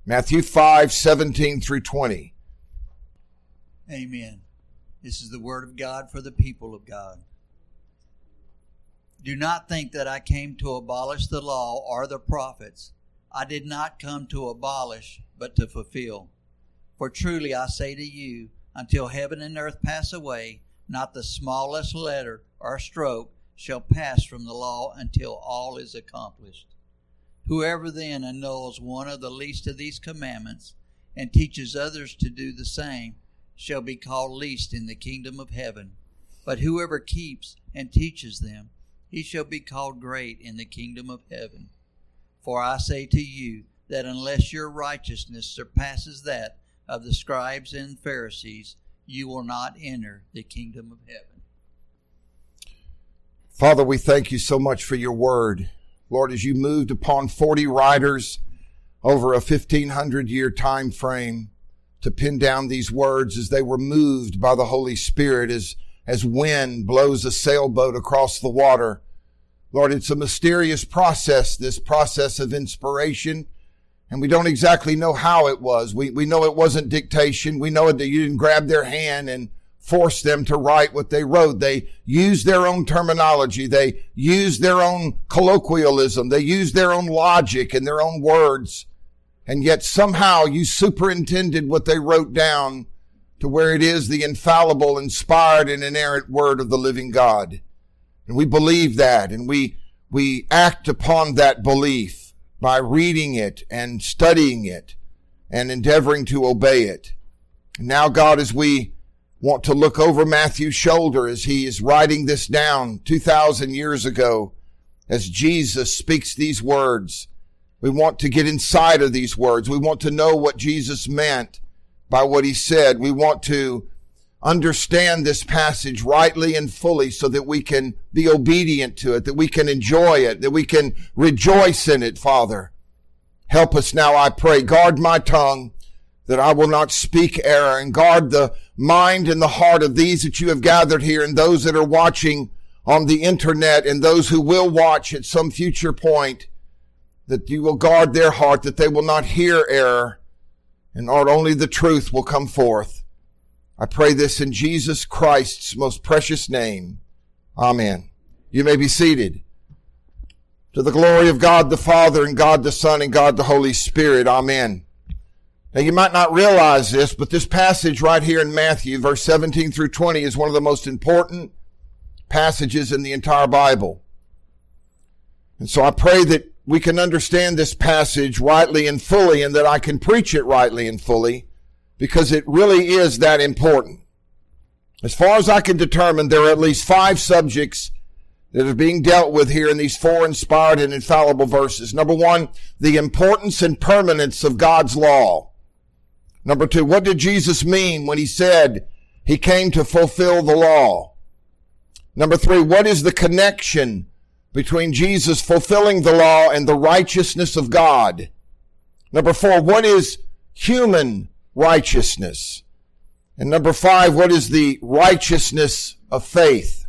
Matthew 5:17 through 20. Amen. This is the word of God for the people of God. Do not think that I came to abolish the law or the prophets. I did not come to abolish, but to fulfill. For truly I say to you, until heaven and earth pass away, not the smallest letter or stroke shall pass from the law until all is accomplished. Whoever then annuls one of the least of these commandments and teaches others to do the same shall be called least in the kingdom of heaven. But whoever keeps and teaches them, he shall be called great in the kingdom of heaven. For I say to you that unless your righteousness surpasses that of the scribes and Pharisees, you will not enter the kingdom of heaven. Father, we thank you so much for your word. Lord, as you moved upon 40 writers over a 1,500-year time frame to pin down these words as they were moved by the Holy Spirit as wind blows a sailboat across the water. Lord, it's a mysterious process, this process of inspiration, and we don't exactly know how it was. We know it wasn't dictation. We know that you didn't grab their hand and force them to write what they wrote. They used their own terminology. They used their own colloquialism. They used their own logic and their own words. And yet somehow you superintended what they wrote down to where it is the infallible, inspired, and inerrant word of the living God. And we believe that, and we act upon that belief by reading it and studying it and endeavoring to obey it. And now, God, as we want to look over Matthew's shoulder as he is writing this down 2,000 years ago, as Jesus speaks these words, we want to get inside of these words. We want to know what Jesus meant by what he said. We want to understand this passage rightly and fully so that we can be obedient to it, that we can enjoy it, that we can rejoice in it, Father. Help us now, I pray. Guard my tongue that I will not speak error, and guard the mind and the heart of these that you have gathered here and those that are watching on the internet and those who will watch at some future point, that you will guard their heart, that they will not hear error, and not only the truth will come forth. I pray this in Jesus Christ's most precious name. Amen. You may be seated. To the glory of God the Father and God the Son and God the Holy Spirit. Amen. Now you might not realize this, but this passage right here in Matthew, verse 17 through 20, is one of the most important passages in the entire Bible. And so I pray that we can understand this passage rightly and fully, and that I can preach it rightly and fully, because it really is that important. As far as I can determine, there are at least 5 subjects that are being dealt with here in these 4 inspired and infallible verses. Number 1, the importance and permanence of God's law. Number 2, what did Jesus mean when he said he came to fulfill the law? Number 3, what is the connection between Jesus fulfilling the law and the righteousness of God? Number 4, what is human righteousness? And number 5, what is the righteousness of faith?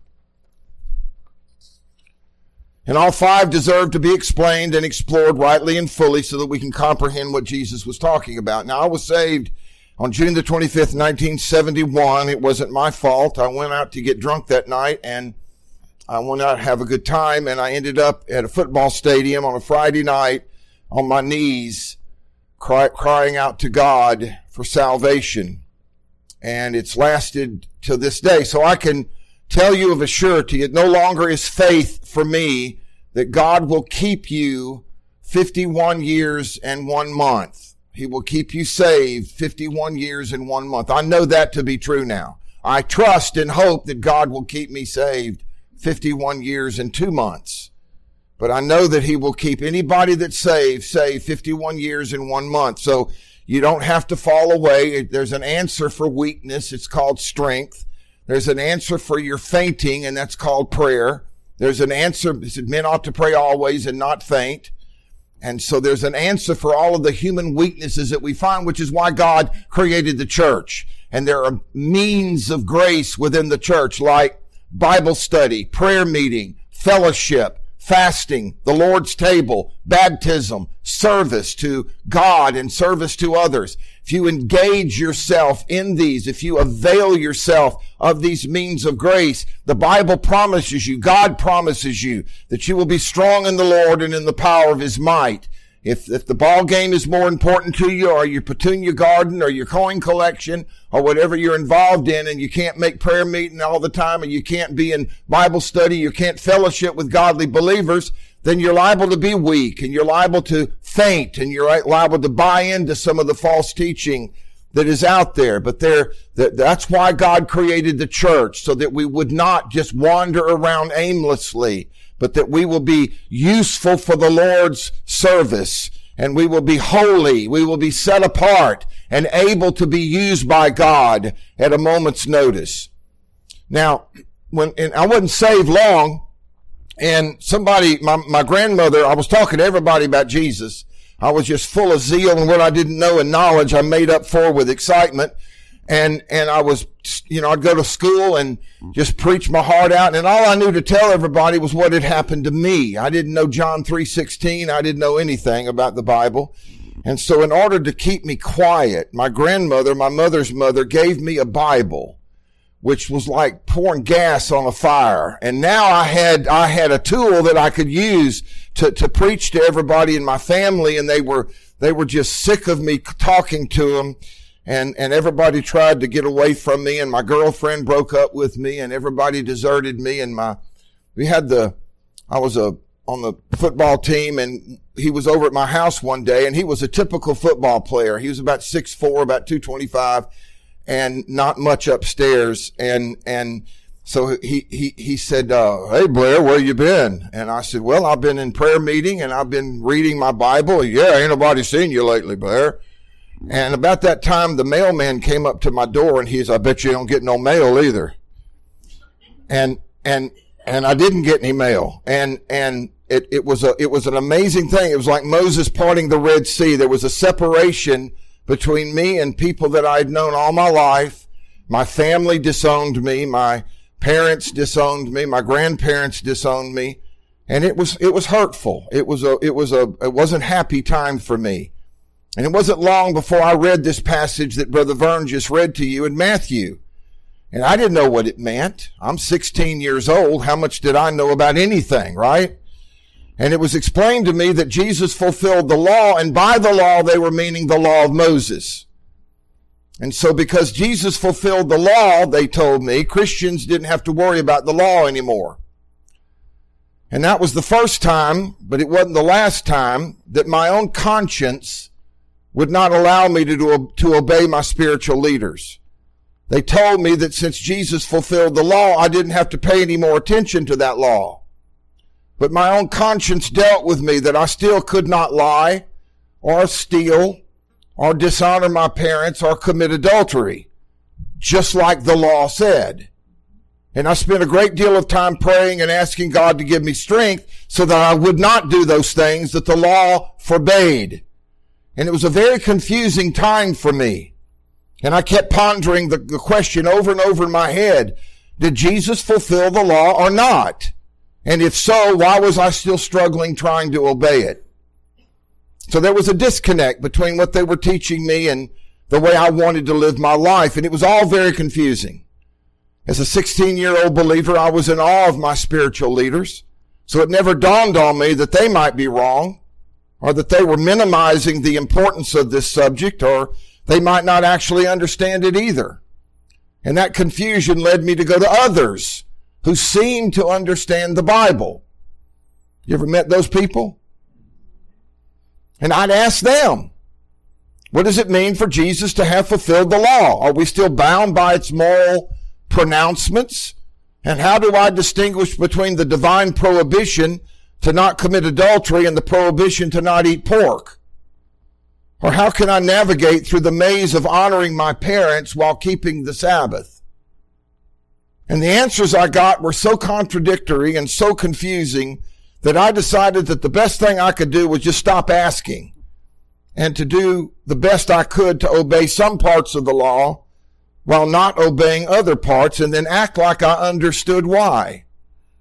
And all 5 deserve to be explained and explored rightly and fully so that we can comprehend what Jesus was talking about. Now, I was saved on June the 25th, 1971. It wasn't my fault. I went out to get drunk that night, and I went out to have a good time, and I ended up at a football stadium on a Friday night on my knees, crying out to God for salvation. And it's lasted to this day. So I can tell you of a surety, it no longer is faith for me that God will keep you 51 years and 1 month. He will keep you saved 51 years and 1 month. I know that to be true now. I trust and hope that God will keep me saved 51 years and 2 months. But I know that he will keep anybody that's saved 51 years and 1 month. So you don't have to fall away. There's an answer for weakness. It's called strength. There's an answer for your fainting, and that's called prayer. There's an answer. Men ought to pray always and not faint. And so there's an answer for all of the human weaknesses that we find, which is why God created the church. And there are means of grace within the church, like Bible study, prayer meeting, fellowship, fasting, the Lord's table, baptism, service to God and service to others, if you engage yourself in these, if you avail yourself of these means of grace, the Bible promises you, God promises you that you will be strong in the Lord and in the power of his might. If the ball game is more important to you, or your petunia garden, or your coin collection, or whatever you're involved in, and you can't make prayer meeting all the time, and you can't be in Bible study, you can't fellowship with godly believers, then you're liable to be weak, and you're liable to faint, and you're liable to buy into some of the false teaching that is out there. But that's why God created the church, so that we would not just wander around aimlessly, but that we will be useful for the Lord's service, and we will be holy, we will be set apart, and able to be used by God at a moment's notice. Now, and I wasn't saved long, and somebody, my grandmother, I was talking to everybody about Jesus. I was just full of zeal, and what I didn't know and knowledge I made up for with excitement. And I was, I'd go to school and just preach my heart out. And all I knew to tell everybody was what had happened to me. I didn't know John 3:16. I didn't know anything about the Bible. And so in order to keep me quiet, my grandmother, my mother's mother, gave me a Bible, which was like pouring gas on a fire. And now I had a tool that I could use to preach to everybody in my family. And they were just sick of me talking to them. And everybody tried to get away from me, and my girlfriend broke up with me, and everybody deserted me. And I was on the football team, and he was over at my house one day, and he was a typical football player. He was about 6'4", about 225, and not much upstairs. And so he said, "Hey Blair, where you been?" And I said, "Well, I've been in prayer meeting, and I've been reading my Bible." "Yeah, ain't nobody seen you lately, Blair." And about that time, the mailman came up to my door, and "I bet you don't get no mail either." And I didn't get any mail. And it was an amazing thing. It was like Moses parting the Red Sea. There was a separation between me and people that I had known all my life. My family disowned me. My parents disowned me. My grandparents disowned me. And it was hurtful. It wasn't happy time for me. And it wasn't long before I read this passage that Brother Vern just read to you in Matthew. And I didn't know what it meant. I'm 16 years old. How much did I know about anything, right? And it was explained to me that Jesus fulfilled the law, and by the law they were meaning the law of Moses. And so because Jesus fulfilled the law, they told me, Christians didn't have to worry about the law anymore. And that was the first time, but it wasn't the last time, that my own conscience would not allow me to obey my spiritual leaders. They told me that since Jesus fulfilled the law, I didn't have to pay any more attention to that law. But my own conscience dealt with me that I still could not lie or steal or dishonor my parents or commit adultery, just like the law said. And I spent a great deal of time praying and asking God to give me strength so that I would not do those things that the law forbade. And it was a very confusing time for me. And I kept pondering the question over and over in my head. Did Jesus fulfill the law or not? And if so, why was I still struggling trying to obey it? So there was a disconnect between what they were teaching me and the way I wanted to live my life. And it was all very confusing. As a 16-year-old believer, I was in awe of my spiritual leaders. So it never dawned on me that they might be wrong, or that they were minimizing the importance of this subject, or they might not actually understand it either. And that confusion led me to go to others who seemed to understand the Bible. You ever met those people? And I'd ask them, what does it mean for Jesus to have fulfilled the law? Are we still bound by its moral pronouncements? And how do I distinguish between the divine prohibition to not commit adultery and the prohibition to not eat pork? Or how can I navigate through the maze of honoring my parents while keeping the Sabbath? And the answers I got were so contradictory and so confusing that I decided that the best thing I could do was just stop asking and to do the best I could to obey some parts of the law while not obeying other parts, and then act like I understood why.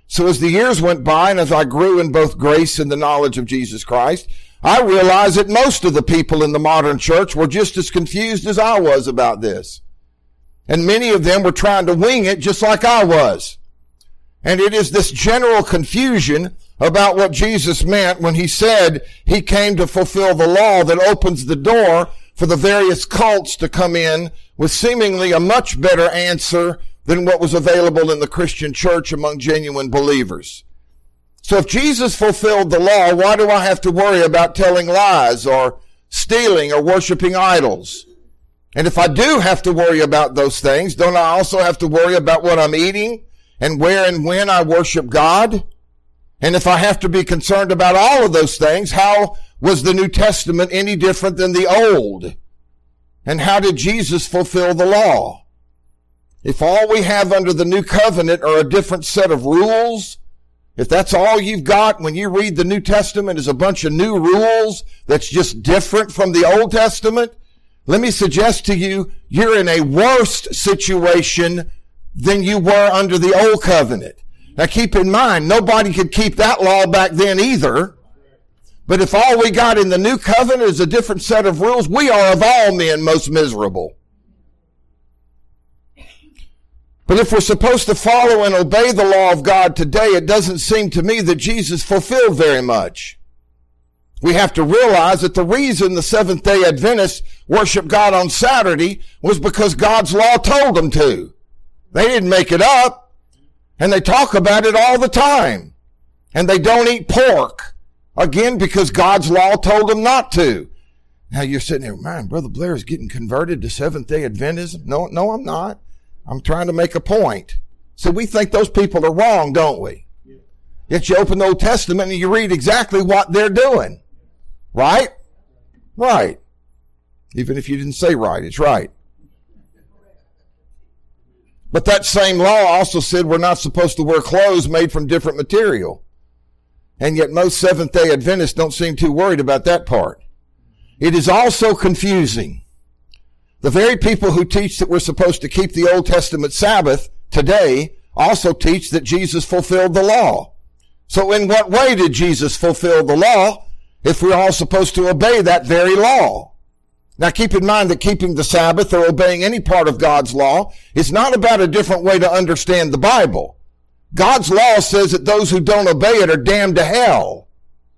So as the years went by and as I grew in both grace and the knowledge of Jesus Christ, I realized that most of the people in the modern church were just as confused as I was about this. And many of them were trying to wing it just like I was. And it is this general confusion about what Jesus meant when he said he came to fulfill the law that opens the door for the various cults to come in with seemingly a much better answer than what was available in the Christian church among genuine believers. So if Jesus fulfilled the law, why do I have to worry about telling lies or stealing or worshiping idols? And if I do have to worry about those things, don't I also have to worry about what I'm eating and where and when I worship God? And if I have to be concerned about all of those things, how was the New Testament any different than the Old? And how did Jesus fulfill the law? If all we have under the New Covenant are a different set of rules, if that's all you've got when you read the New Testament is a bunch of new rules that's just different from the Old Testament, let me suggest to you, you're in a worse situation than you were under the Old Covenant. Now keep in mind, nobody could keep that law back then either. But if all we got in the New Covenant is a different set of rules, we are of all men most miserable. But if we're supposed to follow and obey the law of God today, it doesn't seem to me that Jesus fulfilled very much. We have to realize that the reason the Seventh-day Adventists worship God on Saturday was because God's law told them to. They didn't make it up, and they talk about it all the time. And they don't eat pork, again, because God's law told them not to. Now you're sitting there, man, Brother Blair is getting converted to Seventh-day Adventism. No, I'm not. I'm trying to make a point. So we think those people are wrong, don't we? Yet you open the Old Testament and you read exactly what they're doing. Right? Right. Even if you didn't say right, it's right. But that same law also said we're not supposed to wear clothes made from different material. And yet most Seventh-day Adventists don't seem too worried about that part. It is also confusing. The very people who teach that we're supposed to keep the Old Testament Sabbath today also teach that Jesus fulfilled the law. So in what way did Jesus fulfill the law if we're all supposed to obey that very law? Now keep in mind that keeping the Sabbath or obeying any part of God's law is not about a different way to understand the Bible. God's law says that those who don't obey it are damned to hell.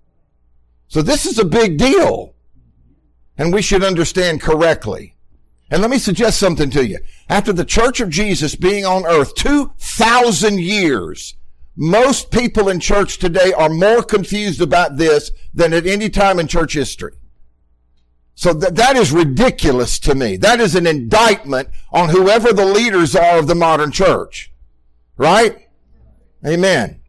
So this is a big deal, and we should understand correctly. And let me suggest something to you. After the Church of Jesus being on earth 2,000 years, most people in church today are more confused about this than at any time in church history. So that is ridiculous to me. That is an indictment on whoever the leaders are of the modern church. Right? Amen.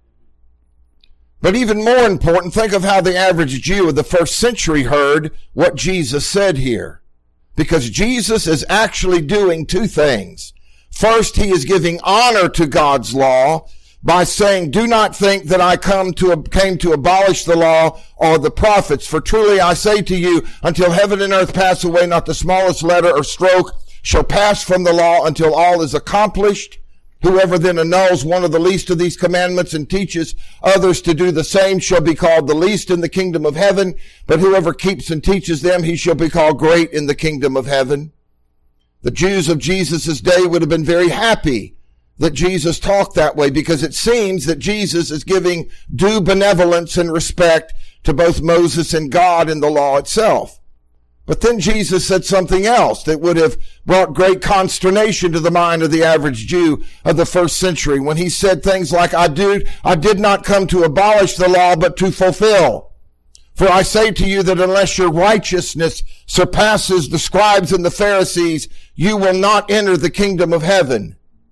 But even more important, think of how the average Jew of the first century heard what Jesus said here. Because Jesus is actually doing two things. First, he is giving honor to God's law by saying, do not think that I came to abolish the law or the prophets. For truly I say to you, until heaven and earth pass away, not the smallest letter or stroke shall pass from the law until all is accomplished. Whoever then annuls one of the least of these commandments and teaches others to do the same shall be called the least in the kingdom of heaven. But whoever keeps and teaches them, he shall be called great in the kingdom of heaven. The Jews of Jesus' day would have been very happy that Jesus talked that way, because it seems that Jesus is giving due benevolence and respect to both Moses and God in the law itself. But then Jesus said something else that would have brought great consternation to the mind of the average Jew of the first century when he said things like, I did not come to abolish the law, but to fulfill. For I say to you that unless your righteousness surpasses the scribes and the Pharisees, you will not enter the kingdom of heaven.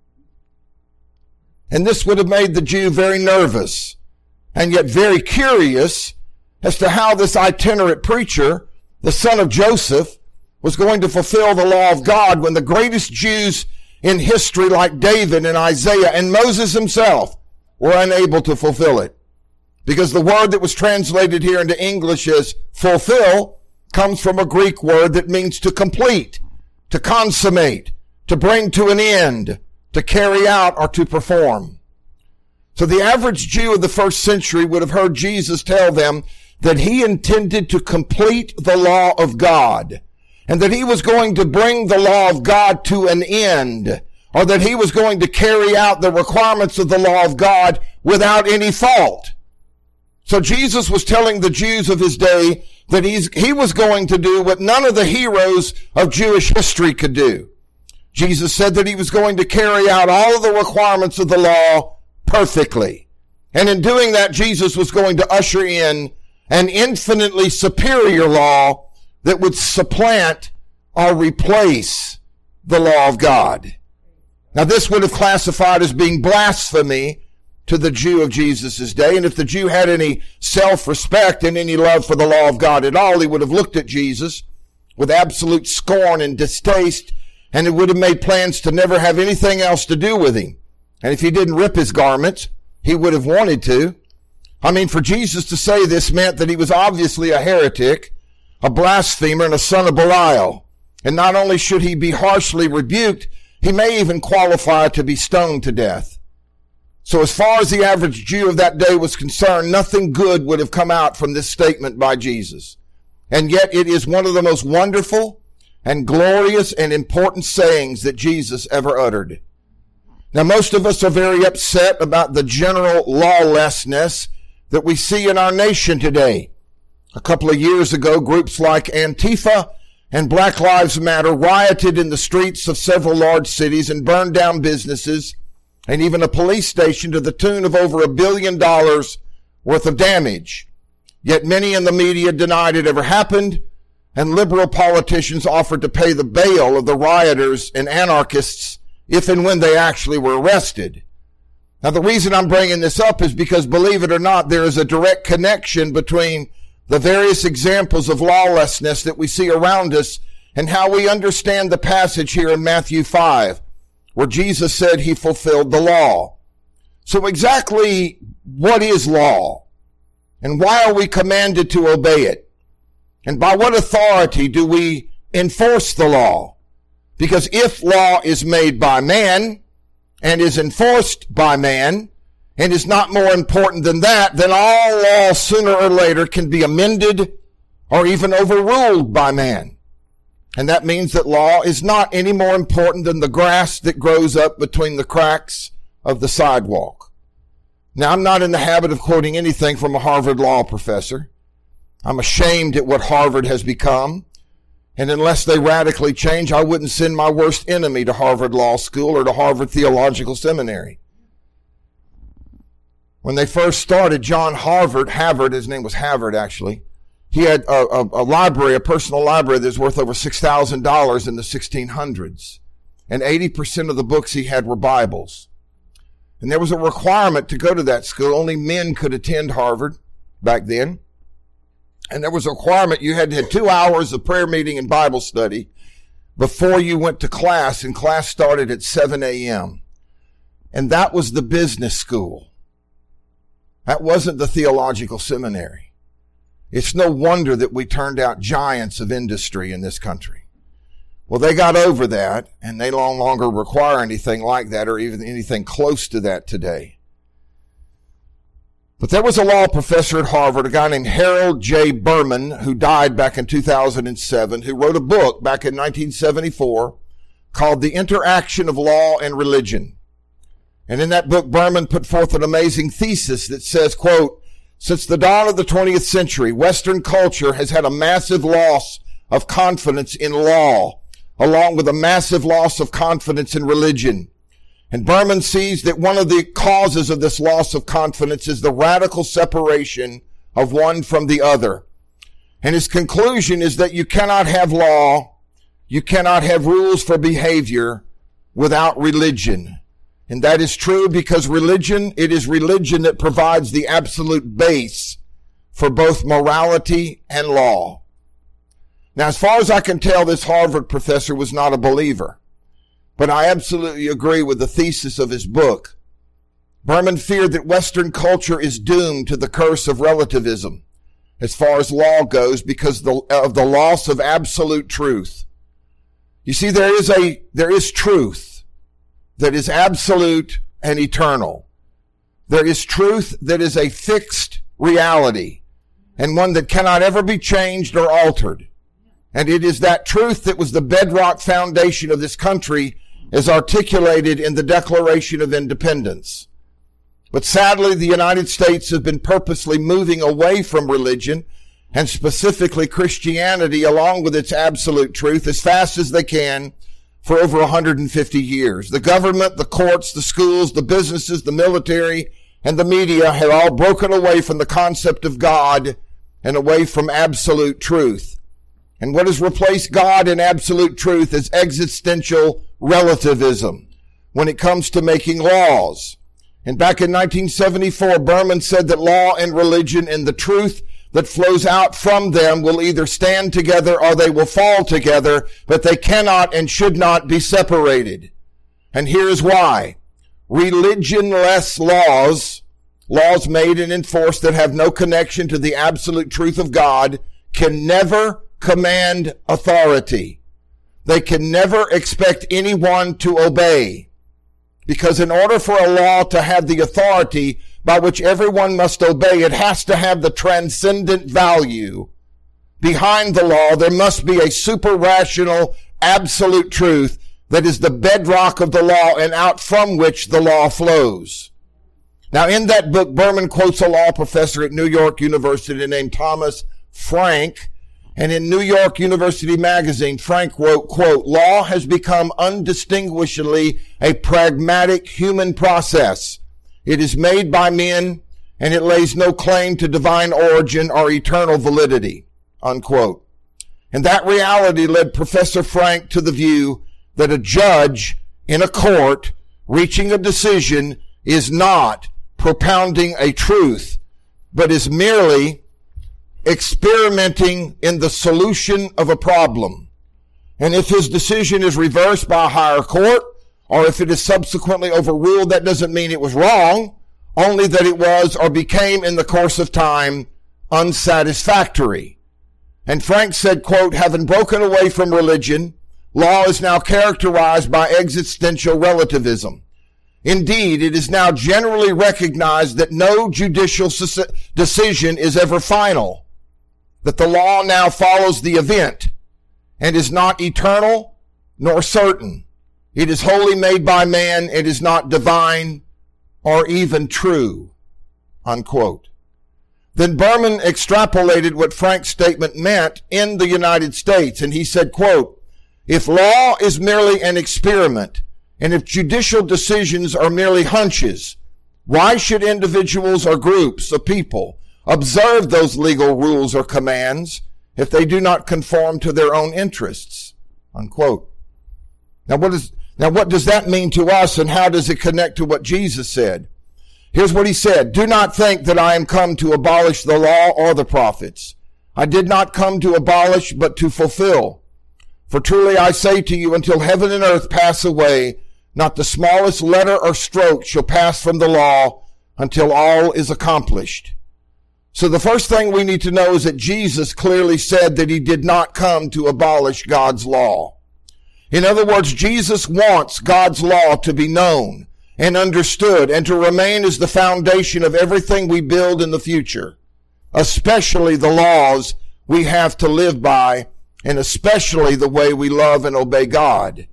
And this would have made the Jew very nervous and yet very curious as to how this itinerant preacher, the son of Joseph, was going to fulfill the law of God when the greatest Jews in history like David and Isaiah and Moses himself were unable to fulfill it. Because the word that was translated here into English as fulfill comes from a Greek word that means to complete, to consummate, to bring to an end, to carry out, or to perform. So the average Jew of the first century would have heard Jesus tell them that he intended to complete the law of God, and that he was going to bring the law of God to an end, or that he was going to carry out the requirements of the law of God without any fault. So Jesus was telling the Jews of his day that he was going to do what none of the heroes of Jewish history could do. Jesus said that he was going to carry out all of the requirements of the law perfectly. And in doing that, Jesus was going to usher in an infinitely superior law that would supplant or replace the law of God. Now, this would have classified as being blasphemy to the Jew of Jesus' day. And if the Jew had any self-respect and any love for the law of God at all, he would have looked at Jesus with absolute scorn and distaste, and it would have made plans to never have anything else to do with him. And if he didn't rip his garments, he would have wanted to. I mean, for Jesus to say this meant that he was obviously a heretic, a blasphemer, and a son of Belial. And not only should he be harshly rebuked, he may even qualify to be stoned to death. So as far as the average Jew of that day was concerned, nothing good would have come out from this statement by Jesus. And yet it is one of the most wonderful and glorious and important sayings that Jesus ever uttered. Now, most of us are very upset about the general lawlessness that we see in our nation today. A couple of years ago, groups like Antifa and Black Lives Matter rioted in the streets of several large cities and burned down businesses and even a police station to the tune of over $1 billion worth of damage. Yet many in the media denied it ever happened, and liberal politicians offered to pay the bail of the rioters and anarchists if and when they actually were arrested. Now, the reason I'm bringing this up is because, believe it or not, there is a direct connection between the various examples of lawlessness that we see around us and how we understand the passage here in Matthew 5, where Jesus said he fulfilled the law. So exactly what is law? And why are we commanded to obey it? And by what authority do we enforce the law? Because if law is made by man and is enforced by man and is not more important than that, then all law sooner or later can be amended or even overruled by man. And that means that law is not any more important than the grass that grows up between the cracks of the sidewalk. Now, I'm not in the habit of quoting anything from a Harvard law professor. I'm ashamed at what Harvard has become. And unless they radically change, I wouldn't send my worst enemy to Harvard Law School or to Harvard Theological Seminary. When they first started, John Havard, his name was Havard actually, he had a library, a personal library that was worth over $6,000 in the 1600s. And 80% of the books he had were Bibles. And there was a requirement to go to that school. Only men could attend Harvard back then. And there was a requirement you had to have 2 hours of prayer meeting and Bible study before you went to class, and class started at 7 a.m. And that was the business school. That wasn't the theological seminary. It's no wonder that we turned out giants of industry in this country. Well, they got over that, and they no longer require anything like that or even anything close to that today. But there was a law professor at Harvard, a guy named Harold J. Berman, who died back in 2007, who wrote a book back in 1974 called The Interaction of Law and Religion. And in that book, Berman put forth an amazing thesis that says, quote, "Since the dawn of the 20th century, Western culture has had a massive loss of confidence in law, along with a massive loss of confidence in religion. And Berman sees that one of the causes of this loss of confidence is the radical separation of one from the other. And his conclusion is that you cannot have law, you cannot have rules for behavior without religion. And that is true because it is religion that provides the absolute base for both morality and law." Now, as far as I can tell, this Harvard professor was not a believer, but I absolutely agree with the thesis of his book. Berman feared that Western culture is doomed to the curse of relativism as far as law goes because of the loss of absolute truth. You see, there is truth that is absolute and eternal. There is truth that is a fixed reality and one that cannot ever be changed or altered. And it is that truth that was the bedrock foundation of this country as articulated in the Declaration of Independence. But sadly, the United States has been purposely moving away from religion, and specifically Christianity, along with its absolute truth, as fast as they can for over 150 years. The government, the courts, the schools, the businesses, the military, and the media have all broken away from the concept of God and away from absolute truth. And what has replaced God and absolute truth is existential relativism when it comes to making laws. And back in 1974, Berman said that law and religion and the truth that flows out from them will either stand together or they will fall together, but they cannot and should not be separated. And here's why. Religionless laws made and enforced that have no connection to the absolute truth of God, can never command authority. They can never expect anyone to obey. Because in order for a law to have the authority by which everyone must obey, it has to have the transcendent value. Behind the law, there must be a super-rational, absolute truth that is the bedrock of the law and out from which the law flows. Now, in that book, Berman quotes a law professor at New York University named Thomas Frank. And in New York University Magazine, Frank wrote, quote, "Law has become undistinguishably a pragmatic human process. It is made by men, and it lays no claim to divine origin or eternal validity," unquote. And that reality led Professor Frank to the view that a judge in a court reaching a decision is not propounding a truth, but is merely experimenting in the solution of a problem. And if his decision is reversed by a higher court, or if it is subsequently overruled, that doesn't mean it was wrong, only that it was or became in the course of time unsatisfactory. And Frank said, quote, "Having broken away from religion, law is now characterized by existential relativism. Indeed, it is now generally recognized that no judicial decision is ever final, that the law now follows the event and is not eternal nor certain. It is wholly made by man. It is not divine or even true," unquote. Then Berman extrapolated what Frank's statement meant in the United States, and he said, quote, "If law is merely an experiment, and if judicial decisions are merely hunches, why should individuals or groups of people observe those legal rules or commands if they do not conform to their own interests?" Unquote. Now what does that mean to us, and how does it connect to what Jesus said? Here's what he said: "Do not think that I am come to abolish the law or the prophets. I did not come to abolish, but to fulfill. For truly I say to you, until heaven and earth pass away, not the smallest letter or stroke shall pass from the law until all is accomplished." So the first thing we need to know is that Jesus clearly said that he did not come to abolish God's law. In other words, Jesus wants God's law to be known and understood and to remain as the foundation of everything we build in the future, especially the laws we have to live by, and especially the way we love and obey God.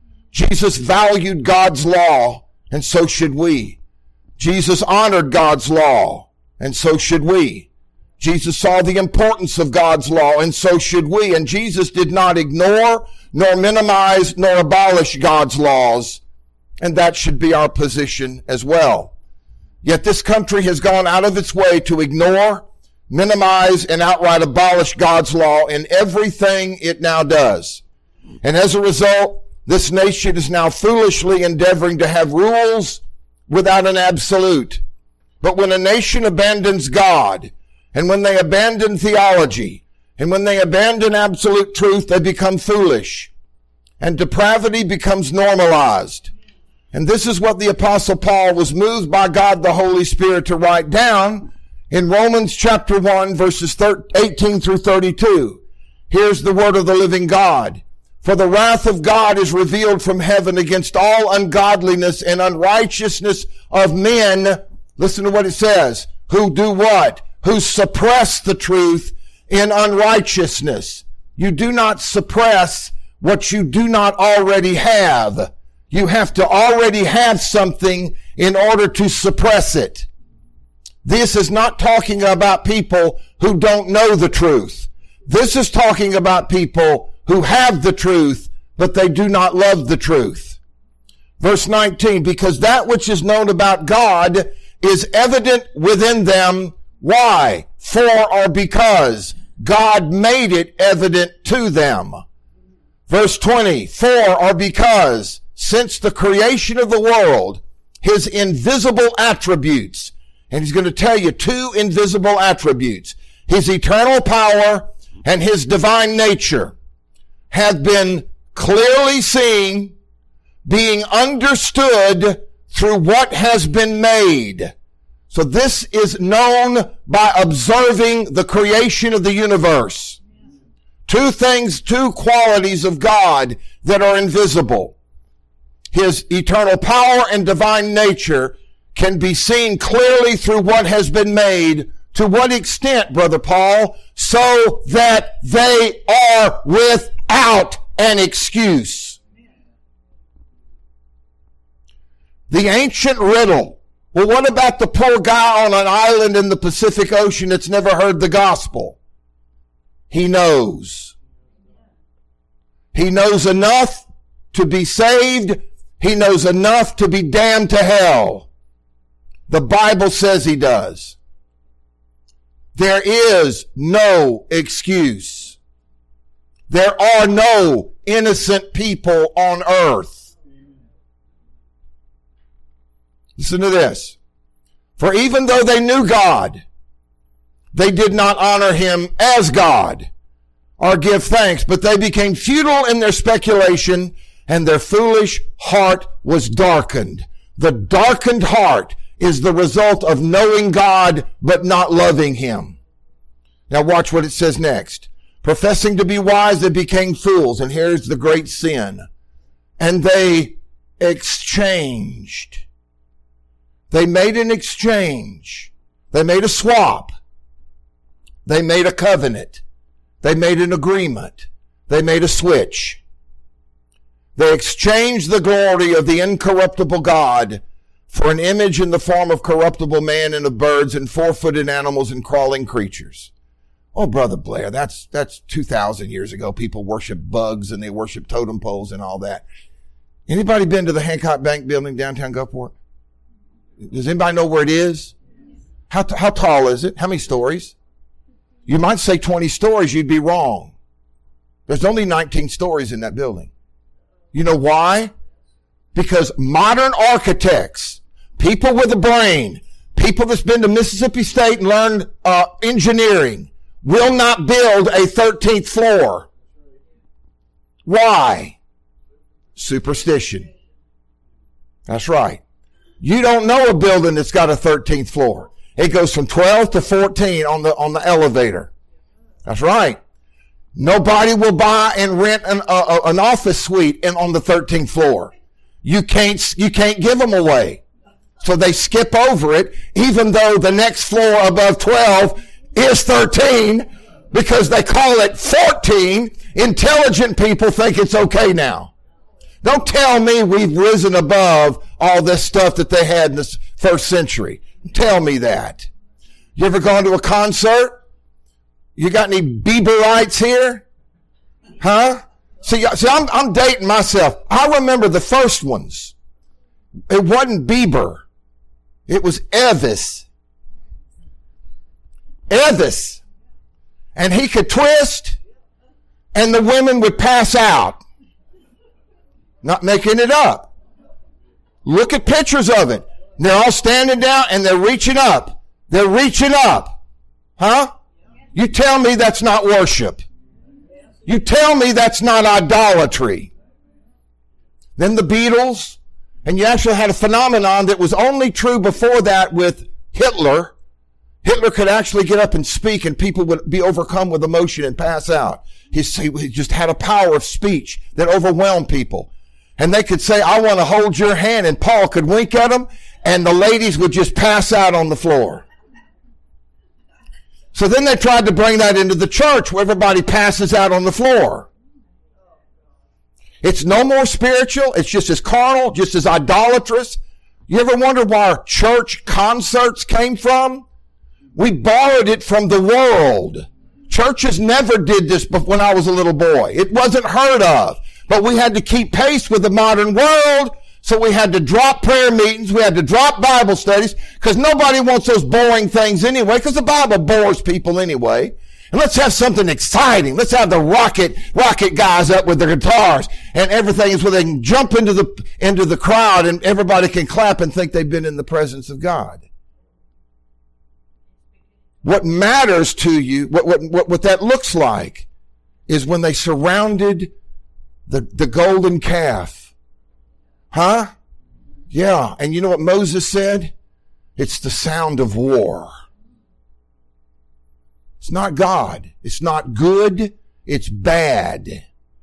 Jesus valued God's law, and so should we. Jesus honored God's law, and so should we. Jesus saw the importance of God's law, and so should we. And Jesus did not ignore, nor minimize, nor abolish God's laws, and that should be our position as well. Yet this country has gone out of its way to ignore, minimize, and outright abolish God's law in everything it now does. And as a result, this nation is now foolishly endeavoring to have rules without an absolute. But when a nation abandons God, and when they abandon theology, and when they abandon absolute truth, they become foolish. And depravity becomes normalized. And this is what the Apostle Paul was moved by God the Holy Spirit to write down in Romans chapter 1, verses 18 through 32. Here's the word of the living God. "For the wrath of God is revealed from heaven against all ungodliness and unrighteousness of men Listen to what it says. Who do what? Who suppress the truth in unrighteousness. You do not suppress what you do not already have. You have to already have something in order to suppress it. This is not talking about people who don't know the truth. This is talking about people who have the truth, but they do not love the truth. Verse 19, because that which is known about God is evident within them. Why? For or because God made it evident to them. Verse 20, for or because since the creation of the world, his invisible attributes, and he's going to tell you two invisible attributes, his eternal power and his divine nature, have been clearly seen, being understood through what has been made. So this is known by observing the creation of the universe. Two things, two qualities of God that are invisible. His eternal power and divine nature can be seen clearly through what has been made. To what extent, Brother Paul? So that they are without an excuse. The ancient riddle. Well, what about the poor guy on an island in the Pacific Ocean that's never heard the gospel? He knows. He knows enough to be saved. He knows enough to be damned to hell. The Bible says he does. There is no excuse. There are no innocent people on earth. Listen to this. For even though they knew God, they did not honor him as God or give thanks, but they became futile in their speculation, and their foolish heart was darkened. The darkened heart is the result of knowing God but not loving him. Now watch what it says next. Professing to be wise, they became fools. And here's the great sin. And they exchanged. They made an exchange. They made a swap. They made a covenant. They made an agreement. They made a switch. They exchanged the glory of the incorruptible God for an image in the form of corruptible man and of birds and four-footed animals and crawling creatures. Oh, Brother Blair, that's 2,000 years ago. People worship bugs and they worship totem poles and all that. Anybody been to the Hancock Bank building downtown Gulfport? Does anybody know where it is? How tall is it? How many stories? You might say 20 stories. You'd be wrong. There's only 19 stories in that building. You know why? Because modern architects, people with a brain, people that's been to Mississippi State and learned engineering, will not build a 13th floor. Why? Superstition. That's right. You don't know a building that's got a 13th floor. It goes from 12 to 14 on the elevator. That's right. Nobody will buy and rent an office suite on the 13th floor. You can't give them away. So they skip over it, even though the next floor above 12 is 13, because they call it 14. Intelligent people think it's okay now. Don't tell me we've risen above all this stuff that they had in the first century. Tell me that. You ever gone to a concert? You got any Bieberites here? Huh? See, I'm dating myself. I remember the first ones. It wasn't Bieber. It was Elvis. Elvis. And he could twist, and the women would pass out. Not making it up. Look at pictures of it. They're all standing down, and they're reaching up. They're reaching up. Huh? You tell me that's not worship. You tell me that's not idolatry. Then the Beatles, and you actually had a phenomenon that was only true before that with Hitler. Hitler could actually get up and speak, and people would be overcome with emotion and pass out. He just had a power of speech that overwhelmed people. And they could say, I want to hold your hand, and Paul could wink at them, and the ladies would just pass out on the floor. So then they tried to bring that into the church where everybody passes out on the floor. It's no more spiritual. It's just as carnal, just as idolatrous. You ever wonder where our church concerts came from? We borrowed it from the world. Churches never did this when I was a little boy. It wasn't heard of. But we had to keep pace with the modern world, so we had to drop prayer meetings, we had to drop Bible studies, because nobody wants those boring things anyway, because the Bible bores people anyway. And let's have something exciting. Let's have the rocket guys up with their guitars and everything is where they can jump into the crowd and everybody can clap and think they've been in the presence of God. What matters to you, what that looks like, is when they surrounded the golden calf. Huh? Yeah. And you know what Moses said? It's the sound of war. It's not God. It's not good. It's bad.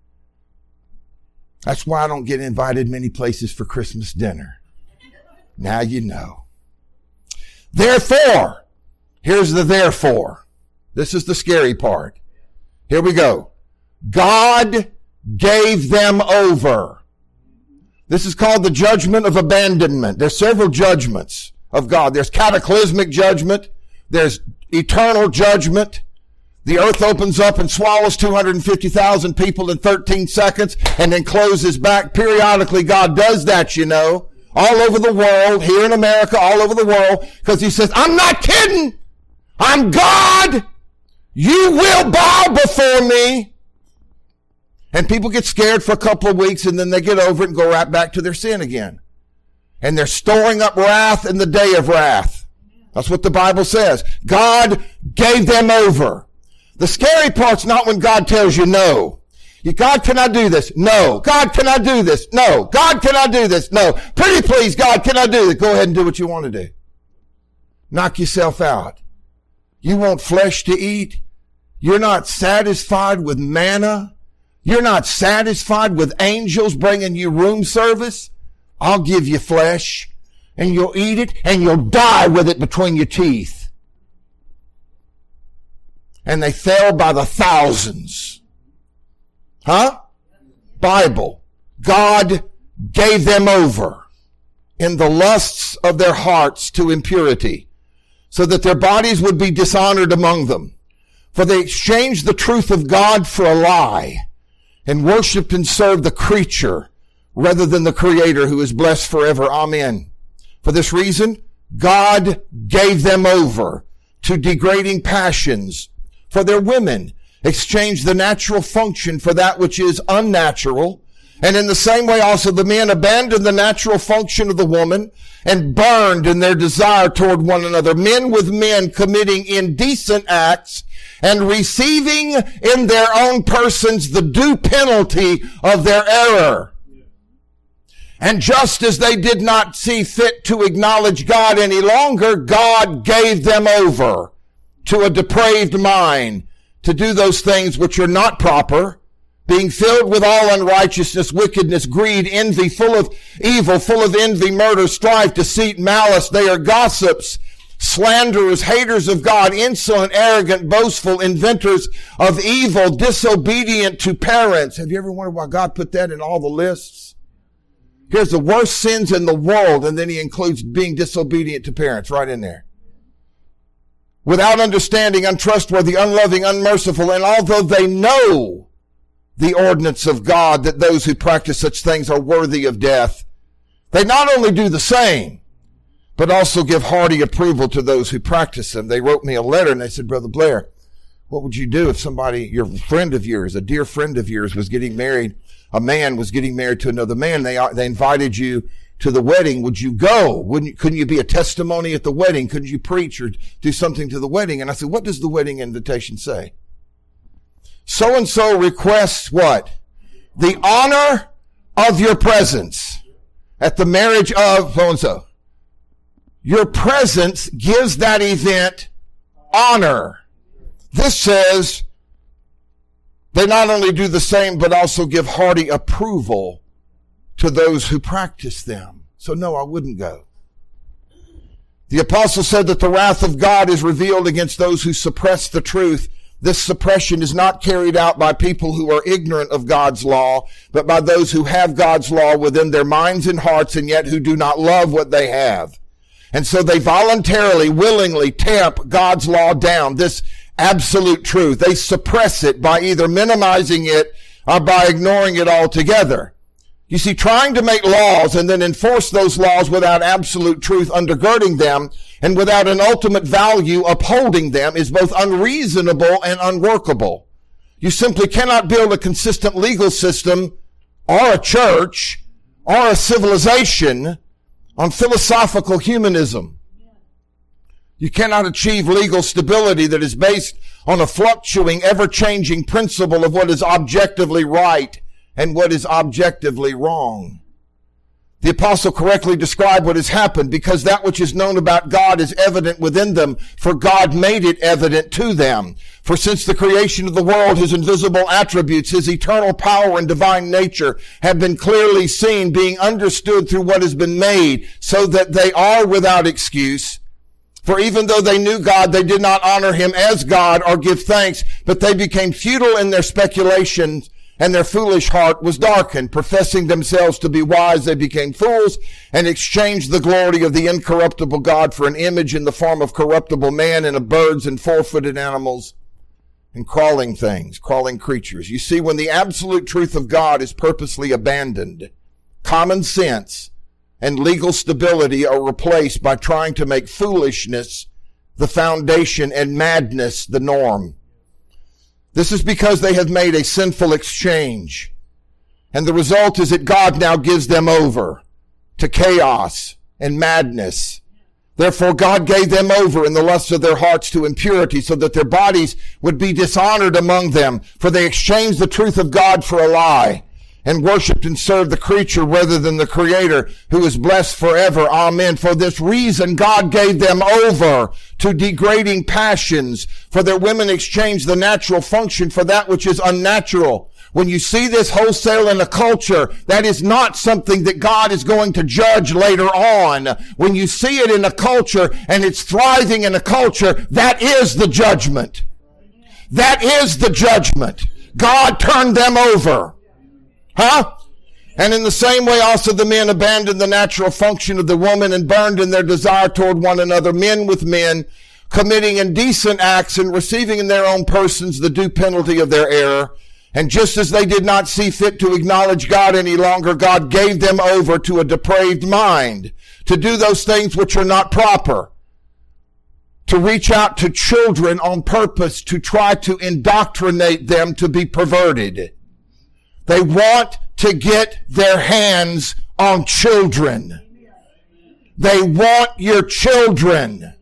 That's why I don't get invited many places for Christmas dinner. Now you know. Therefore, here's the therefore. This is the scary part. Here we go. God gave them over. This is called the judgment of abandonment. There's several judgments of God. There's cataclysmic judgment. There's eternal judgment. The earth opens up and swallows 250,000 people in 13 seconds and then closes back. Periodically, God does that, you know, all over the world, here in America, all over the world, because he says, I'm not kidding. I'm God. You will bow before me. And people get scared for a couple of weeks and then they get over it and go right back to their sin again. And they're storing up wrath in the day of wrath. That's what the Bible says. God gave them over. The scary part's not when God tells you no. God, can I do this? No. God, can I do this? No. God, can I do this? No. Pretty please, God, can I do this? Go ahead and do what you want to do. Knock yourself out. You want flesh to eat? You're not satisfied with manna? You're not satisfied with angels bringing you room service? I'll give you flesh, and you'll eat it, and you'll die with it between your teeth. And they fell by the thousands. Huh? Bible. God gave them over in the lusts of their hearts to impurity, so that their bodies would be dishonored among them. For they exchanged the truth of God for a lie, and worshiped and served the creature rather than the Creator, who is blessed forever. Amen. For this reason, God gave them over to degrading passions. For their women exchanged the natural function for that which is unnatural. And in the same way also the men abandoned the natural function of the woman and burned in their desire toward one another. Men with men committing indecent acts and receiving in their own persons the due penalty of their error. And just as they did not see fit to acknowledge God any longer, God gave them over to a depraved mind to do those things which are not proper, being filled with all unrighteousness, wickedness, greed, envy, full of evil, full of envy, murder, strife, deceit, malice. They are gossips, slanderers, haters of God, insolent, arrogant, boastful, inventors of evil, disobedient to parents. Have you ever wondered why God put that in all the lists? Here's the worst sins in the world, and then he includes being disobedient to parents right in there. Without understanding, untrustworthy, unloving, unmerciful, and although they know the ordinance of God, that those who practice such things are worthy of death, they not only do the same, but also give hearty approval to those who practice them. They wrote me a letter and they said, Brother Blair, what would you do if somebody, your friend of yours, a dear friend of yours was getting married, a man was getting married to another man, they invited you to the wedding, would you go? Couldn't you be a testimony at the wedding? Couldn't you preach or do something to the wedding? And I said, what does the wedding invitation say? So-and-so requests what? The honor of your presence at the marriage of so-and-so. Your presence gives that event honor. This says they not only do the same, but also give hearty approval to those who practice them. So no, I wouldn't go. The apostle said that the wrath of God is revealed against those who suppress the truth. This suppression is not carried out by people who are ignorant of God's law, but by those who have God's law within their minds and hearts and yet who do not love what they have. And so they voluntarily, willingly tamp God's law down, this absolute truth. They suppress it by either minimizing it or by ignoring it altogether. You see, trying to make laws and then enforce those laws without absolute truth undergirding them and without an ultimate value upholding them is both unreasonable and unworkable. You simply cannot build a consistent legal system or a church or a civilization on philosophical humanism. You cannot achieve legal stability that is based on a fluctuating, ever-changing principle of what is objectively right and what is objectively wrong. The apostle correctly described what has happened because that which is known about God is evident within them, for God made it evident to them. For since the creation of the world, his invisible attributes, his eternal power and divine nature have been clearly seen, being understood through what has been made, so that they are without excuse. For even though they knew God, they did not honor him as God or give thanks, but they became futile in their speculations, and their foolish heart was darkened. Professing themselves to be wise, they became fools and exchanged the glory of the incorruptible God for an image in the form of corruptible man and of birds and four-footed animals and crawling things, crawling creatures. You see, when the absolute truth of God is purposely abandoned, common sense and legal stability are replaced by trying to make foolishness the foundation and madness the norm. This is because they have made a sinful exchange. And the result is that God now gives them over to chaos and madness. Therefore, God gave them over in the lusts of their hearts to impurity, so that their bodies would be dishonored among them. For they exchanged the truth of God for a lie, and worshipped and served the creature rather than the Creator, who is blessed forever. Amen. For this reason, God gave them over to degrading passions, for their women exchanged the natural function for that which is unnatural. When you see this wholesale in a culture, that is not something that God is going to judge later on. When you see it in a culture and it's thriving in a culture, that is the judgment. That is the judgment. God turned them over. And in the same way also the men abandoned the natural function of the woman and burned in their desire toward one another, men with men, committing indecent acts and receiving in their own persons the due penalty of their error. And just as they did not see fit to acknowledge God any longer, God gave them over to a depraved mind, to do those things which are not proper, to reach out to children on purpose, to try to indoctrinate them to be perverted. They want to get their hands on children. They want your children.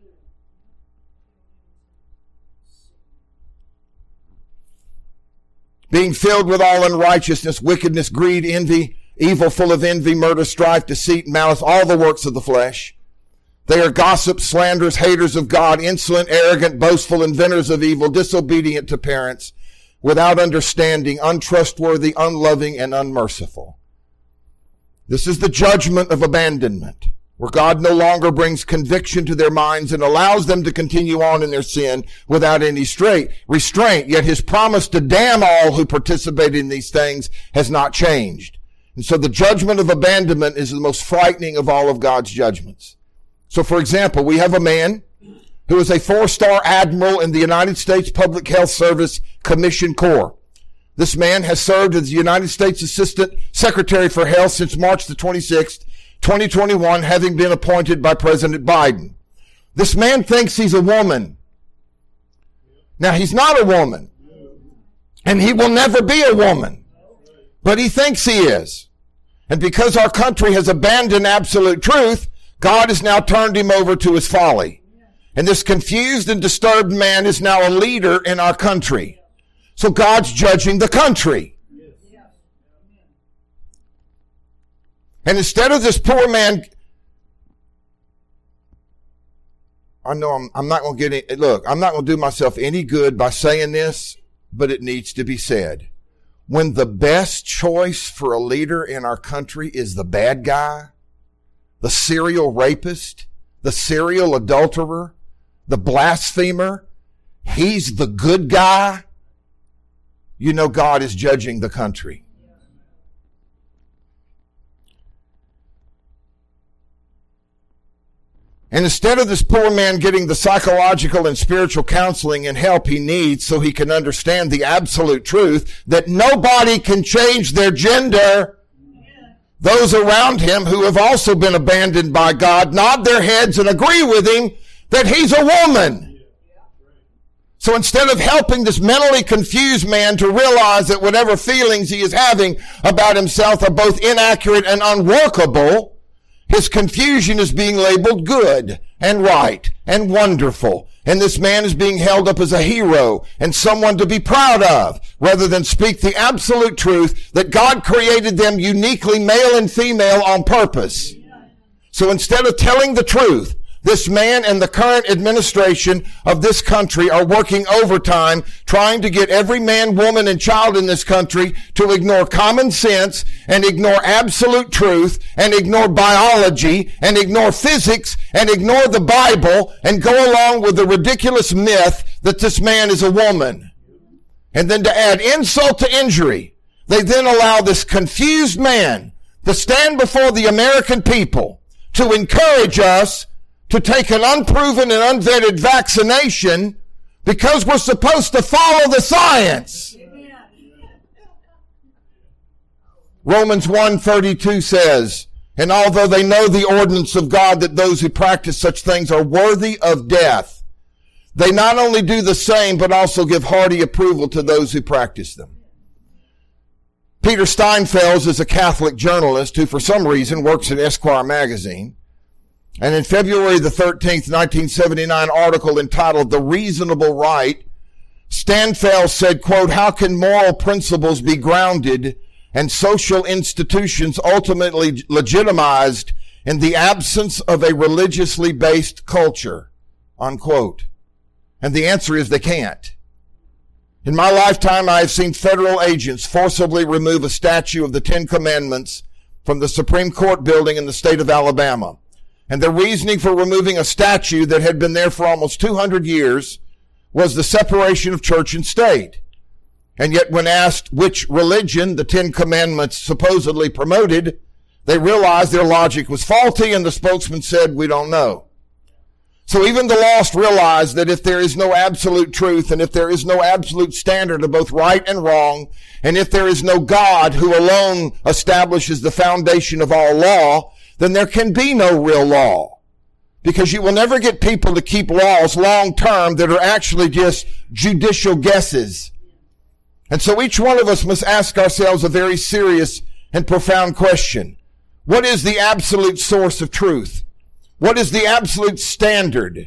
Being filled with all unrighteousness, wickedness, greed, envy, evil, full of envy, murder, strife, deceit, malice, all the works of the flesh. They are gossips, slanderers, haters of God, insolent, arrogant, boastful, inventors of evil, disobedient to parents, without understanding, untrustworthy, unloving, and unmerciful. This is the judgment of abandonment, where God no longer brings conviction to their minds and allows them to continue on in their sin without any restraint. Yet his promise to damn all who participate in these things has not changed. And so the judgment of abandonment is the most frightening of all of God's judgments. So for example, we have a man who is a 4-star admiral in the United States Public Health Service Commission Corps. This man has served as the United States Assistant Secretary for Health since March the 26th, 2021, having been appointed by President Biden. This man thinks he's a woman. Now, he's not a woman, and he will never be a woman, but he thinks he is. And because our country has abandoned absolute truth, God has now turned him over to his folly. And this confused and disturbed man is now a leader in our country. So God's judging the country. And instead of this poor man, I know I'm not going to get it. Look, I'm not going to do myself any good by saying this, but it needs to be said. When the best choice for a leader in our country is the bad guy, the serial rapist, the serial adulterer, the blasphemer, he's the good guy, you know God is judging the country. And instead of this poor man getting the psychological and spiritual counseling and help he needs so he can understand the absolute truth that nobody can change their gender, those around him who have also been abandoned by God nod their heads and agree with him that he's a woman. So instead of helping this mentally confused man to realize that whatever feelings he is having about himself are both inaccurate and unworkable, his confusion is being labeled good and right and wonderful. And this man is being held up as a hero and someone to be proud of, rather than speak the absolute truth that God created them uniquely male and female on purpose. So instead of telling the truth, this man and the current administration of this country are working overtime trying to get every man, woman, and child in this country to ignore common sense and ignore absolute truth and ignore biology and ignore physics and ignore the Bible and go along with the ridiculous myth that this man is a woman. And then to add insult to injury, they then allow this confused man to stand before the American people to encourage us to take an unproven and unvetted vaccination because we're supposed to follow the science. Romans 1:32 says, and although they know the ordinance of God that those who practice such things are worthy of death, they not only do the same, but also give hearty approval to those who practice them. Peter Steinfels is a Catholic journalist who for some reason works at Esquire magazine. And in February the 13th, 1979 article entitled The Reasonable Right, Steinfels said, quote, how can moral principles be grounded and social institutions ultimately legitimized in the absence of a religiously based culture, unquote. And the answer is they can't. In my lifetime, I have seen federal agents forcibly remove a statue of the Ten Commandments from the Supreme Court building in the state of Alabama. And the reasoning for removing a statue that had been there for almost 200 years was the separation of church and state. And yet when asked which religion the Ten Commandments supposedly promoted, they realized their logic was faulty, and the spokesman said, we don't know. So even the lost realize that if there is no absolute truth, and if there is no absolute standard of both right and wrong, and if there is no God who alone establishes the foundation of all law, then there can be no real law. Because you will never get people to keep laws long term that are actually just judicial guesses. And so each one of us must ask ourselves a very serious and profound question. What is the absolute source of truth? What is the absolute standard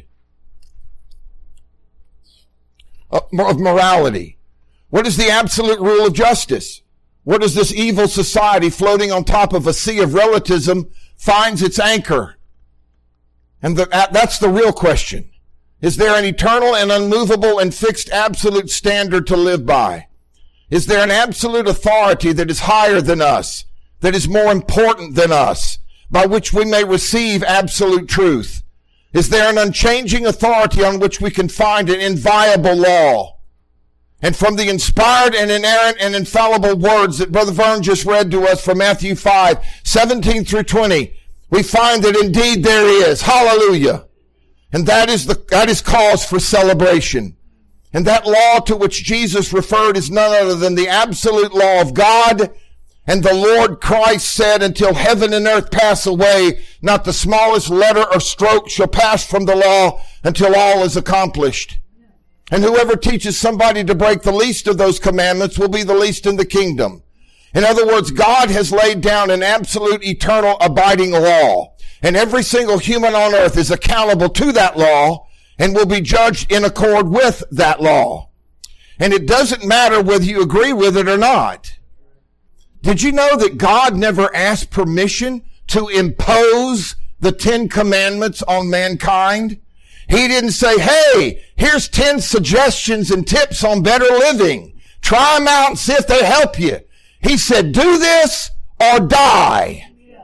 of morality? What is the absolute rule of justice? What is this evil society floating on top of a sea of relativism finds its anchor? And that's the real question. Is there an eternal and unmovable and fixed absolute standard to live by? Is there an absolute authority that is higher than us, that is more important than us, by which we may receive absolute truth? Is there an unchanging authority on which we can find an inviolable law? And from the inspired and inerrant and infallible words that Brother Vern just read to us from Matthew 5:17 through 20, we find that indeed there is. Hallelujah. And that is cause for celebration. And that law to which Jesus referred is none other than the absolute law of God. And the Lord Christ said, until heaven and earth pass away, not the smallest letter or stroke shall pass from the law until all is accomplished. And whoever teaches somebody to break the least of those commandments will be the least in the kingdom. In other words, God has laid down an absolute, eternal, abiding law. And every single human on earth is accountable to that law and will be judged in accord with that law. And it doesn't matter whether you agree with it or not. Did you know that God never asked permission to impose the Ten Commandments on mankind? He didn't say, hey, here's 10 suggestions and tips on better living. Try them out and see if they help you. He said, do this or die.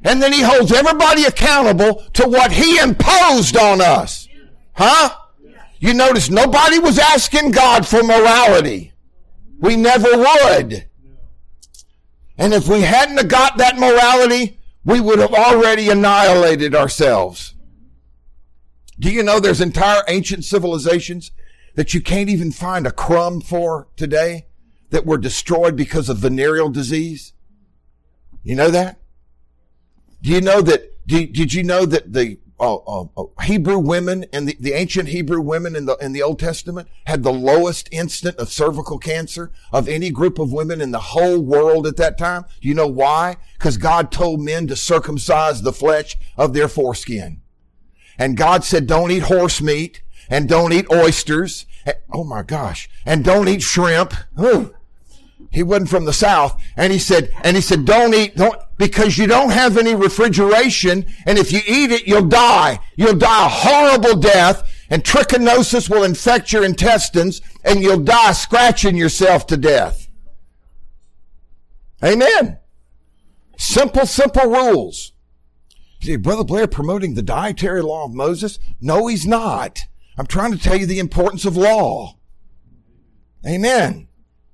And then he holds everybody accountable to what he imposed on us. Huh? You notice nobody was asking God for morality. We never would. And if we hadn't have got that morality, we would have already annihilated ourselves. Do you know there's entire ancient civilizations that you can't even find a crumb for today that were destroyed because of venereal disease? You know that? Do you know that, did you know that the Hebrew women and the ancient Hebrew women in the Old Testament had the lowest incidence of cervical cancer of any group of women in the whole world at that time? Do you know why? Because God told men to circumcise the flesh of their foreskin. And God said, don't eat horse meat and don't eat oysters. Oh my gosh. And don't eat shrimp. Ooh. He wasn't from the South. And he said, don't, because you don't have any refrigeration. And if you eat it, you'll die. You'll die a horrible death, and trichinosis will infect your intestines, and you'll die scratching yourself to death. Amen. Simple rules. See, Brother Blair promoting the dietary law of Moses? No, he's not. I'm trying to tell you the importance of law. Amen.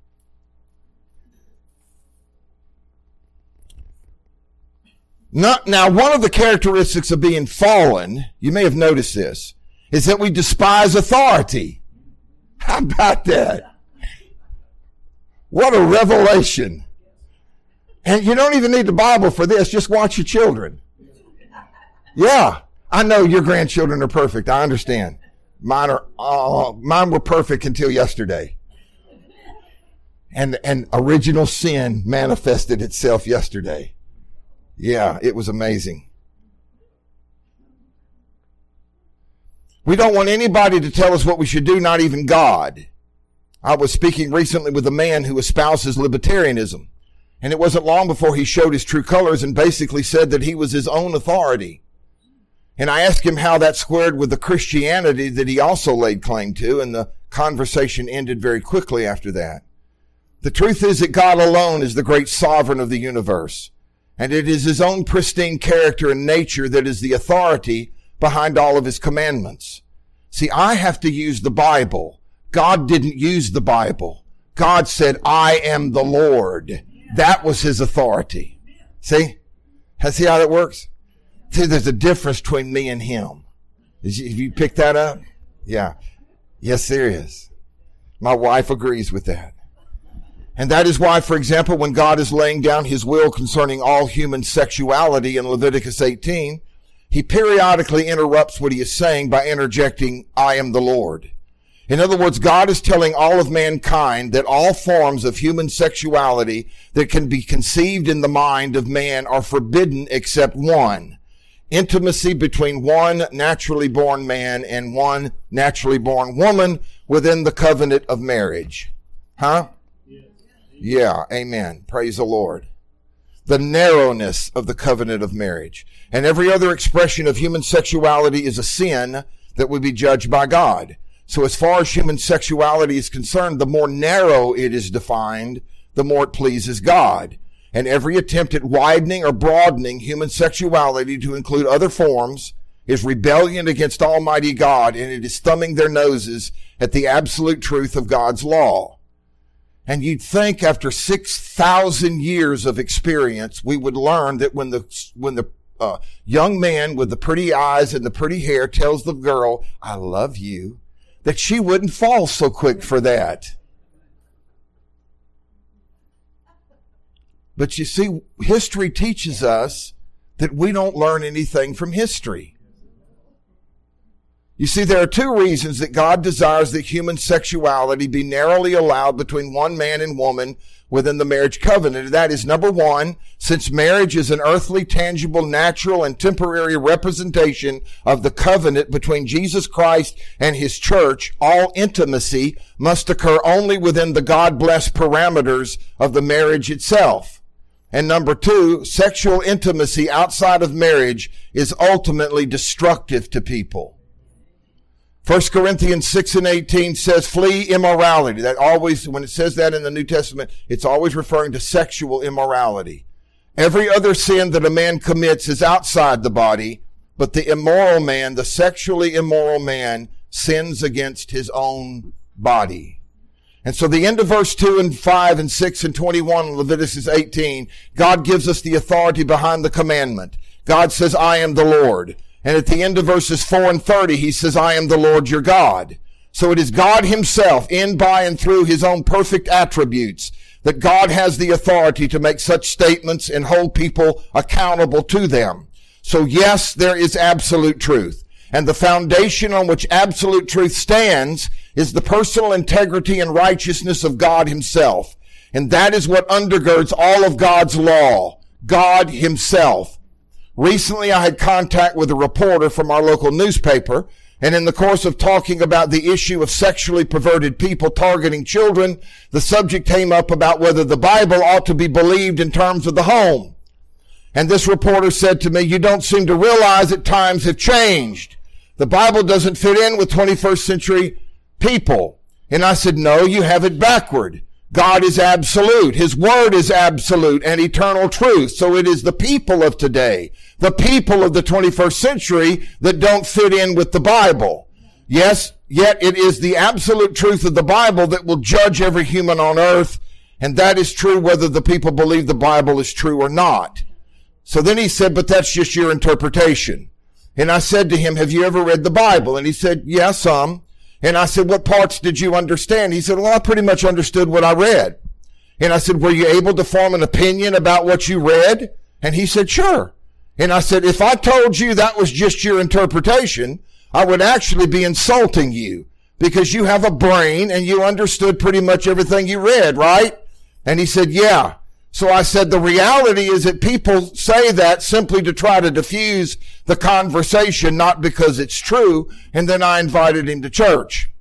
Now, one of the characteristics of being fallen, you may have noticed this, is that we despise authority. How about that? What a revelation. And you don't even need the Bible for this. Just watch your children. Yeah. I know your grandchildren are perfect. I understand. Mine were perfect until yesterday. And original sin manifested itself yesterday. Yeah, it was amazing. We don't want anybody to tell us what we should do, not even God. I was speaking recently with a man who espouses libertarianism, and it wasn't long before he showed his true colors and basically said that he was his own authority. And I asked him how that squared with the Christianity that he also laid claim to, and the conversation ended very quickly after that. The truth is that God alone is the great sovereign of the universe. And it is his own pristine character and nature that is the authority behind all of his commandments. See, I have to use the Bible. God didn't use the Bible. God said, I am the Lord. That was his authority. See? See how that works? See, there's a difference between me and him. Have you picked that up? Yeah. Yes, there is. My wife agrees with that. And that is why, for example, when God is laying down his will concerning all human sexuality in Leviticus 18, he periodically interrupts what he is saying by interjecting, I am the Lord. In other words, God is telling all of mankind that all forms of human sexuality that can be conceived in the mind of man are forbidden except one. Intimacy between one naturally born man and one naturally born woman within the covenant of marriage. Huh? Yeah, amen. Praise the Lord. The narrowness of the covenant of marriage. And every other expression of human sexuality is a sin that would be judged by God. So as far as human sexuality is concerned, the more narrow it is defined, the more it pleases God. And every attempt at widening or broadening human sexuality to include other forms is rebellion against Almighty God, and it is thumbing their noses at the absolute truth of God's law. And you'd think after 6,000 years of experience, we would learn that when the young man with the pretty eyes and the pretty hair tells the girl, I love you, that she wouldn't fall so quick for that. But you see, history teaches us that we don't learn anything from history. You see, there are two reasons that God desires that human sexuality be narrowly allowed between one man and woman within the marriage covenant. And that is, number one, since marriage is an earthly, tangible, natural, and temporary representation of the covenant between Jesus Christ and his church, all intimacy must occur only within the God-blessed parameters of the marriage itself. And number two, sexual intimacy outside of marriage is ultimately destructive to people. 1 Corinthians 6:18 says, flee immorality. That always, when it says that in the New Testament, it's always referring to sexual immorality. Every other sin that a man commits is outside the body, but the immoral man, the sexually immoral man, sins against his own body. And so the end of verse 2 and 5 and 6 and 21 in Leviticus 18, God gives us the authority behind the commandment. God says, I am the Lord. And at the end of verses 4 and 30, he says, I am the Lord your God. So it is God himself, in, by, and through his own perfect attributes, that God has the authority to make such statements and hold people accountable to them. So yes, there is absolute truth. And the foundation on which absolute truth stands is the personal integrity and righteousness of God himself. And that is what undergirds all of God's law, God himself. Recently, I had contact with a reporter from our local newspaper, and in the course of talking about the issue of sexually perverted people targeting children, the subject came up about whether the Bible ought to be believed in terms of the home. And this reporter said to me, you don't seem to realize that times have changed. The Bible doesn't fit in with 21st century people. And I said, no, you have it backward. God is absolute. His word is absolute and eternal truth. So it is the people of today, the people of the 21st century that don't fit in with the Bible. Yes, yet it is the absolute truth of the Bible that will judge every human on earth. And that is true whether the people believe the Bible is true or not. So then he said, but that's just your interpretation. And I said to him, have you ever read the Bible? And he said, yeah, some. And I said, what parts did you understand? He said, well, I pretty much understood what I read. And I said, were you able to form an opinion about what you read? And he said, sure. And I said, if I told you that was just your interpretation, I would actually be insulting you because you have a brain and you understood pretty much everything you read, right? And he said, yeah. So I said, the reality is that people say that simply to try to diffuse the conversation, not because it's true. And then I invited him to church.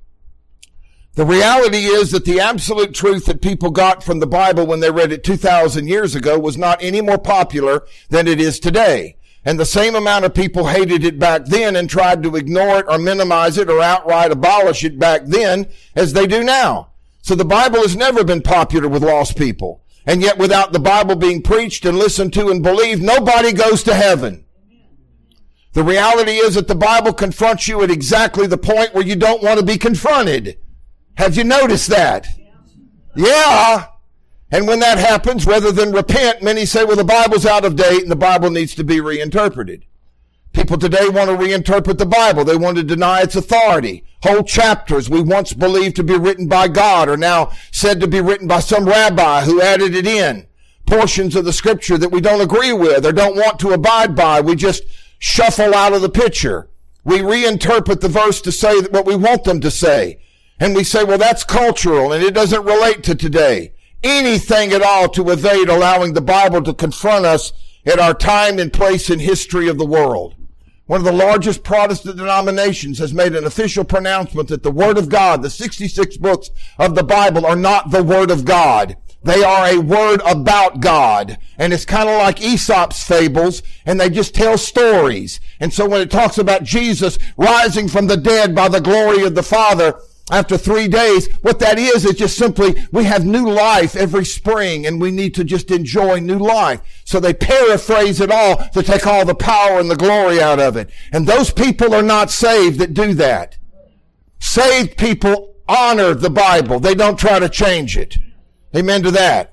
The reality is that the absolute truth that people got from the Bible when they read it 2,000 years ago was not any more popular than it is today. And the same amount of people hated it back then and tried to ignore it or minimize it or outright abolish it back then as they do now. So the Bible has never been popular with lost people. And yet without the Bible being preached and listened to and believed, nobody goes to heaven. The reality is that the Bible confronts you at exactly the point where you don't want to be confronted. Have you noticed that? Yeah. And when that happens, rather than repent, many say, well, the Bible's out of date and the Bible needs to be reinterpreted. People today want to reinterpret the Bible. They want to deny its authority. Whole chapters we once believed to be written by God are now said to be written by some rabbi who added it in. Portions of the scripture that we don't agree with or don't want to abide by, we just shuffle out of the picture. We reinterpret the verse to say what we want them to say. And we say, well, that's cultural and it doesn't relate to today. Anything at all to evade allowing the Bible to confront us at our time and place in history of the world. One of the largest Protestant denominations has made an official pronouncement that the Word of God, the 66 books of the Bible, are not the Word of God. They are a word about God. And it's kind of like Aesop's fables, and they just tell stories. And so when it talks about Jesus rising from the dead by the glory of the Father after 3 days, what that is just simply, we have new life every spring and we need to just enjoy new life. So they paraphrase it all to take all the power and the glory out of it. And those people are not saved that do that. Saved people honor the Bible. They don't try to change it. Amen to that.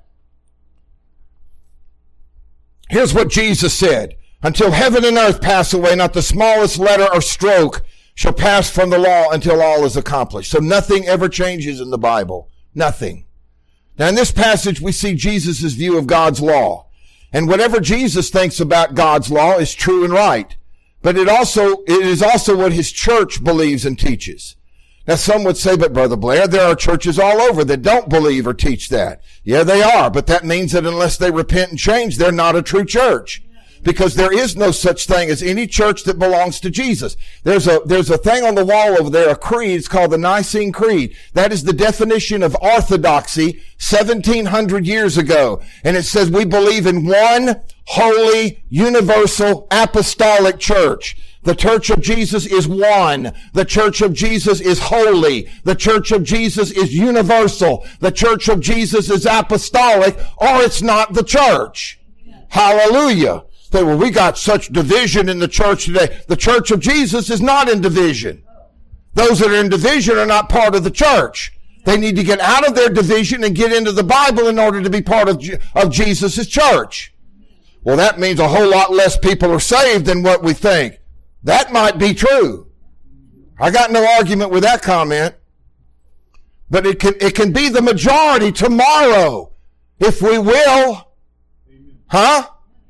Here's what Jesus said. Until heaven and earth pass away, not the smallest letter or stroke shall pass from the law until all is accomplished. So nothing ever changes in the Bible. Nothing. Now in this passage we see Jesus' view of God's law. And whatever Jesus thinks about God's law is true and right. But it is also what his church believes and teaches. Now some would say, but Brother Blair, there are churches all over that don't believe or teach that. Yeah, they are. But that means that unless they repent and change, they're not a true church. Because there is no such thing as any church that belongs to Jesus. There's a thing on the wall over there, a creed. It's called the Nicene Creed. That is the definition of orthodoxy 1700 years ago. And it says we believe in one holy, universal, apostolic church. The church of Jesus is one. The church of Jesus is holy. The church of Jesus is universal. The church of Jesus is apostolic, or it's not the church. Hallelujah. Say, well, we got such division in the church today. The church of Jesus is not in division. Those that are in division are not part of the church. They need to get out of their division and get into the Bible in order to be part of Jesus' church. Well, that means a whole lot less people are saved than what we think. That might be true. I got no argument with that comment. But it can be the majority tomorrow, if we will. Huh?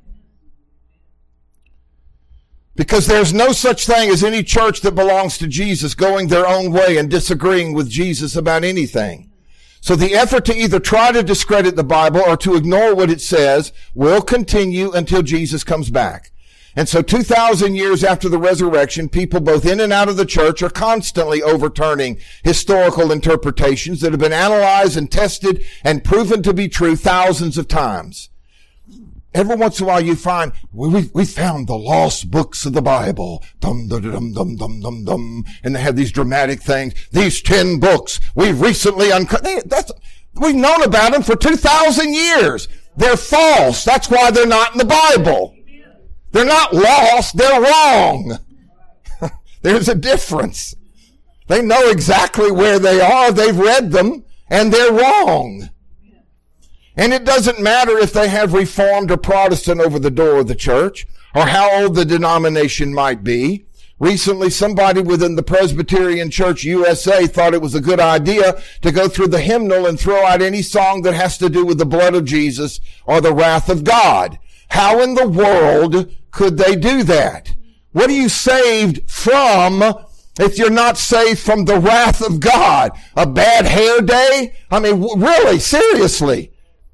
Because there's no such thing as any church that belongs to Jesus going their own way and disagreeing with Jesus about anything. So the effort to either try to discredit the Bible or to ignore what it says will continue until Jesus comes back. And so 2,000 years after the resurrection, people both in and out of the church are constantly overturning historical interpretations that have been analyzed and tested and proven to be true thousands of times. Every once in a while you find, we found the lost books of the Bible. Dum, dum, dum, dum, dum, dum, dum. And they have these dramatic things. These 10 books we've recently uncovered. We've known about them for 2,000 years. They're false. That's why they're not in the Bible. They're not lost. They're wrong. There's a difference. They know exactly where they are. They've read them and they're wrong. And it doesn't matter if they have Reformed or Protestant over the door of the church or how old the denomination might be. Recently, somebody within the Presbyterian Church USA thought it was a good idea to go through the hymnal and throw out any song that has to do with the blood of Jesus or the wrath of God. How in the world could they do that? What are you saved from if you're not saved from the wrath of God? A bad hair day? I mean, really, seriously.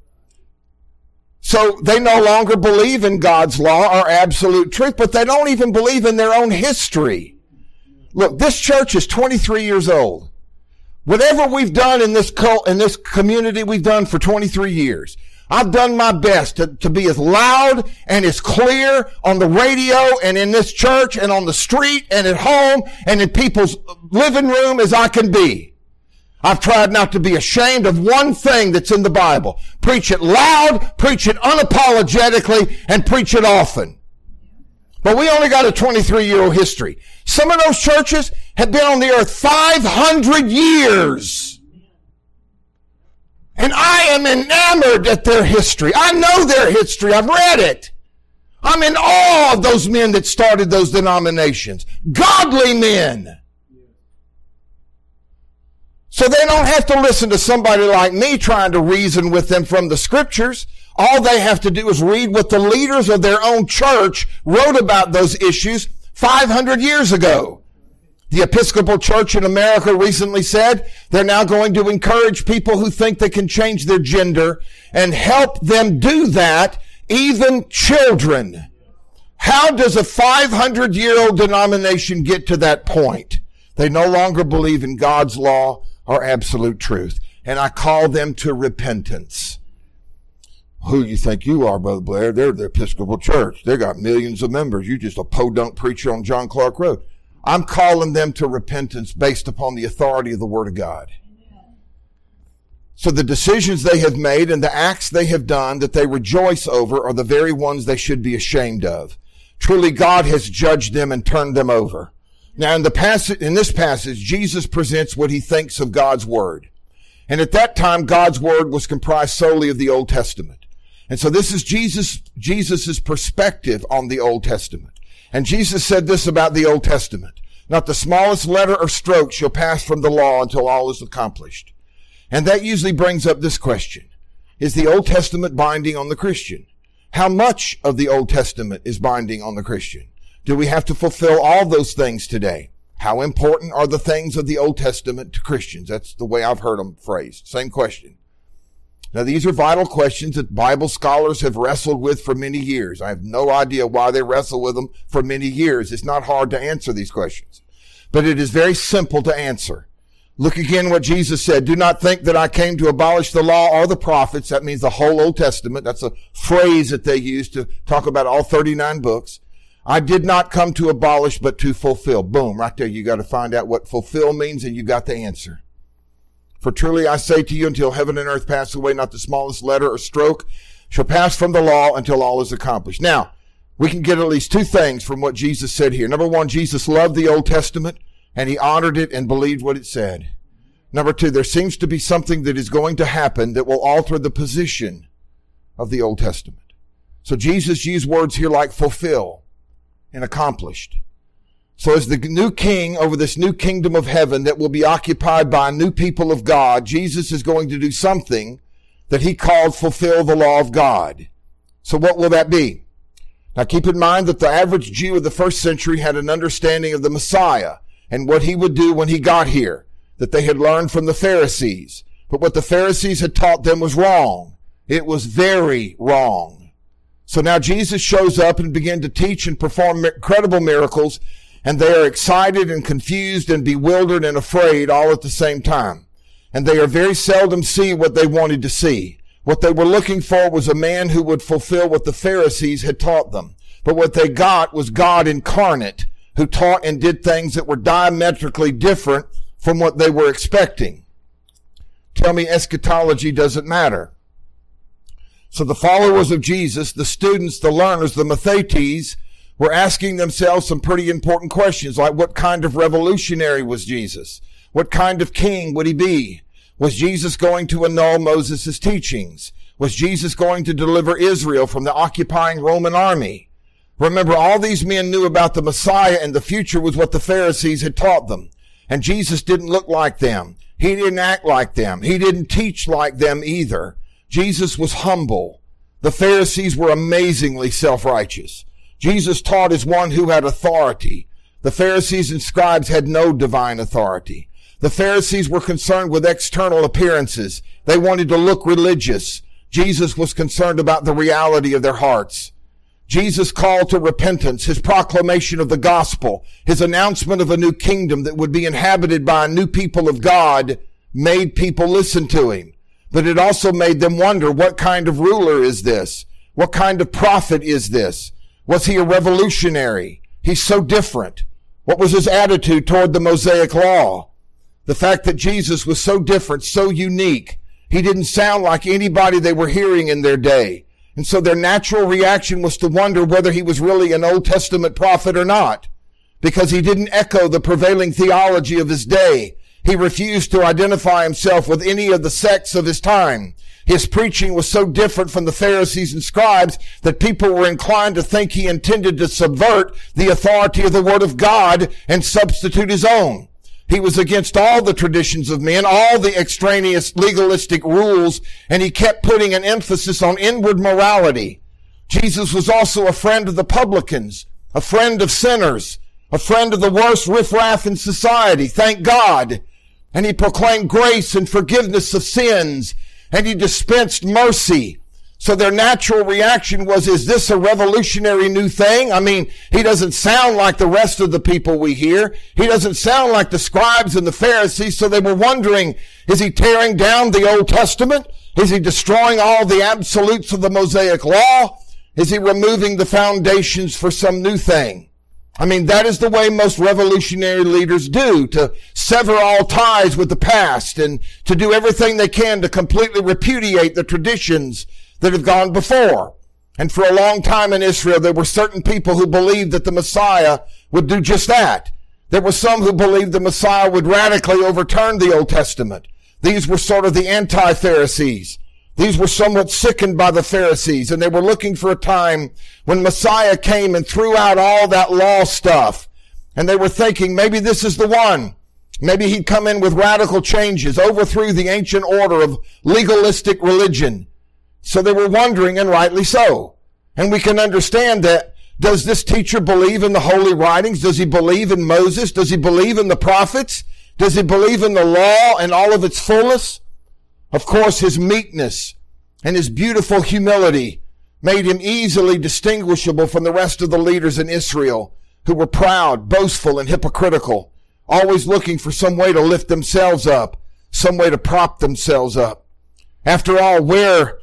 So they no longer believe in God's law or absolute truth, but they don't even believe in their own history. Look, this church is 23 years old. Whatever we've done in this community, we've done for 23 years. I've done my best to be as loud and as clear on the radio and in this church and on the street and at home and in people's living room as I can be. I've tried not to be ashamed of one thing that's in the Bible. Preach it loud, preach it unapologetically, and preach it often. But we only got a 23-year-old history. Some of those churches have been on the earth 500 years. And I am enamored at their history. I know their history. I've read it. I'm in awe of those men that started those denominations. Godly men. So they don't have to listen to somebody like me trying to reason with them from the scriptures. All they have to do is read what the leaders of their own church wrote about those issues 500 years ago. The Episcopal Church in America recently said they're now going to encourage people who think they can change their gender and help them do that, even children. How does a 500-year-old denomination get to that point? They no longer believe in God's law or absolute truth. And I call them to repentance. Who you think you are, Brother Blair? They're the Episcopal Church. They got millions of members. You just a podunk preacher on John Clark Road. I'm calling them to repentance based upon the authority of the Word of God. So the decisions they have made and the acts they have done that they rejoice over are the very ones they should be ashamed of. Truly, God has judged them and turned them over. Now, in this passage, Jesus presents what he thinks of God's Word. And at that time, God's Word was comprised solely of the Old Testament. And so this is Jesus's perspective on the Old Testament. And Jesus said this about the Old Testament: not the smallest letter or stroke shall pass from the law until all is accomplished. And that usually brings up this question: is the Old Testament binding on the Christian? How much of the Old Testament is binding on the Christian? Do we have to fulfill all those things today? How important are the things of the Old Testament to Christians? That's the way I've heard them phrased. Same question. Now, these are vital questions that Bible scholars have wrestled with for many years. I have no idea why they wrestle with them for many years. It's not hard to answer these questions, but it is very simple to answer. Look again what Jesus said: do not think that I came to abolish the law or the prophets. That means the whole Old Testament. That's a phrase that they use to talk about all 39 books. I did not come to abolish, but to fulfill. Boom, right there. You got to find out what fulfill means, and you got the answer. For truly I say to you, until heaven and earth pass away, not the smallest letter or stroke shall pass from the law until all is accomplished. Now, we can get at least two things from what Jesus said here. Number one, Jesus loved the Old Testament, and he honored it and believed what it said. Number two, there seems to be something that is going to happen that will alter the position of the Old Testament. So Jesus used words here like fulfill and accomplished. So as the new king over this new kingdom of heaven that will be occupied by a new people of God, Jesus is going to do something that he called fulfill the law of God. So what will that be? Now keep in mind that the average Jew of the first century had an understanding of the Messiah and what he would do when he got here, that they had learned from the Pharisees. But what the Pharisees had taught them was wrong. It was very wrong. So now Jesus shows up and began to teach and perform incredible miracles, and they are excited and confused and bewildered and afraid all at the same time. And they are very seldom see what they wanted to see. What they were looking for was a man who would fulfill what the Pharisees had taught them. But what they got was God incarnate, who taught and did things that were diametrically different from what they were expecting. Tell me eschatology doesn't matter. So the followers of Jesus, the students, the learners, the mathetes, were asking themselves some pretty important questions, like what kind of revolutionary was Jesus? What kind of king would he be? Was Jesus going to annul Moses' teachings? Was Jesus going to deliver Israel from the occupying Roman army? Remember, all these men knew about the Messiah, and the future was what the Pharisees had taught them. And Jesus didn't look like them. He didn't act like them. He didn't teach like them either. Jesus was humble. The Pharisees were amazingly self-righteous. Jesus taught as one who had authority. The Pharisees and scribes had no divine authority. The Pharisees were concerned with external appearances. They wanted to look religious. Jesus was concerned about the reality of their hearts. Jesus' call to repentance, his proclamation of the gospel, his announcement of a new kingdom that would be inhabited by a new people of God, made people listen to him. But it also made them wonder, what kind of ruler is this? What kind of prophet is this? Was he a revolutionary? He's so different. What was his attitude toward the Mosaic law? The fact that Jesus was so different, so unique, he didn't sound like anybody they were hearing in their day. And so their natural reaction was to wonder whether he was really an Old Testament prophet or not, because he didn't echo the prevailing theology of his day. He refused to identify himself with any of the sects of his time. His preaching was so different from the Pharisees and scribes that people were inclined to think he intended to subvert the authority of the Word of God and substitute his own. He was against all the traditions of men, all the extraneous legalistic rules, and he kept putting an emphasis on inward morality. Jesus was also a friend of the publicans, a friend of sinners, a friend of the worst riffraff in society, thank God. And he proclaimed grace and forgiveness of sins, and he dispensed mercy. So their natural reaction was, is this a revolutionary new thing? I mean, he doesn't sound like the rest of the people we hear. He doesn't sound like the scribes and the Pharisees. So they were wondering, is he tearing down the Old Testament? Is he destroying all the absolutes of the Mosaic law? Is he removing the foundations for some new thing? I mean, that is the way most revolutionary leaders do, to sever all ties with the past and to do everything they can to completely repudiate the traditions that have gone before. And for a long time in Israel, there were certain people who believed that the Messiah would do just that. There were some who believed the Messiah would radically overturn the Old Testament. These were sort of the anti-Pharisees. These were somewhat sickened by the Pharisees, and they were looking for a time when Messiah came and threw out all that law stuff. And they were thinking, maybe this is the one. Maybe he'd come in with radical changes, overthrew the ancient order of legalistic religion. So they were wondering, and rightly so. And we can understand that. Does this teacher believe in the holy writings? Does he believe in Moses? Does he believe in the prophets? Does he believe in the law and all of its fullness? Of course, his meekness and his beautiful humility made him easily distinguishable from the rest of the leaders in Israel, who were proud, boastful, and hypocritical, always looking for some way to lift themselves up, some way to prop themselves up. After all, where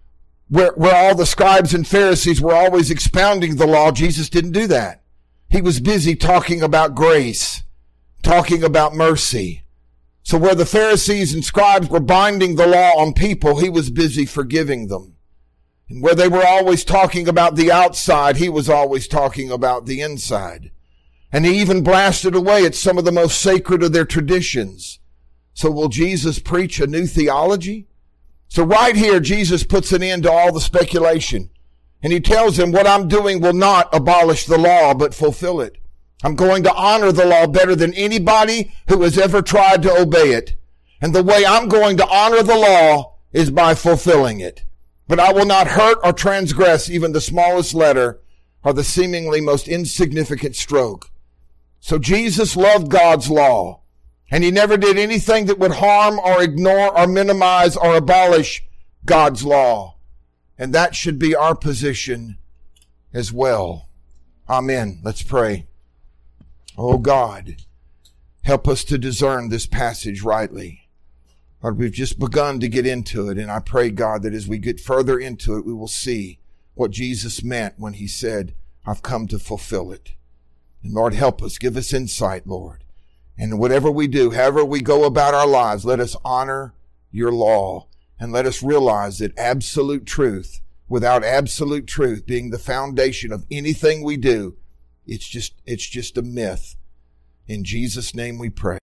all the scribes and Pharisees were always expounding the law, Jesus didn't do that. He was busy talking about grace, talking about mercy. So where the Pharisees and scribes were binding the law on people, he was busy forgiving them. And where they were always talking about the outside, he was always talking about the inside. And he even blasted away at some of the most sacred of their traditions. So will Jesus preach a new theology? So right here, Jesus puts an end to all the speculation. And he tells them, what I'm doing will not abolish the law, but fulfill it. I'm going to honor the law better than anybody who has ever tried to obey it. And the way I'm going to honor the law is by fulfilling it. But I will not hurt or transgress even the smallest letter or the seemingly most insignificant stroke. So Jesus loved God's law, and he never did anything that would harm or ignore or minimize or abolish God's law. And that should be our position as well. Amen. Let's pray. Oh God, help us to discern this passage rightly. Lord, we've just begun to get into it, and I pray, God, that as we get further into it, we will see what Jesus meant when he said, I've come to fulfill it. And Lord, help us. Give us insight, Lord. And whatever we do, however we go about our lives, let us honor your law. And let us realize that absolute truth, without absolute truth being the foundation of anything we do, it's just a myth. In Jesus' name we pray.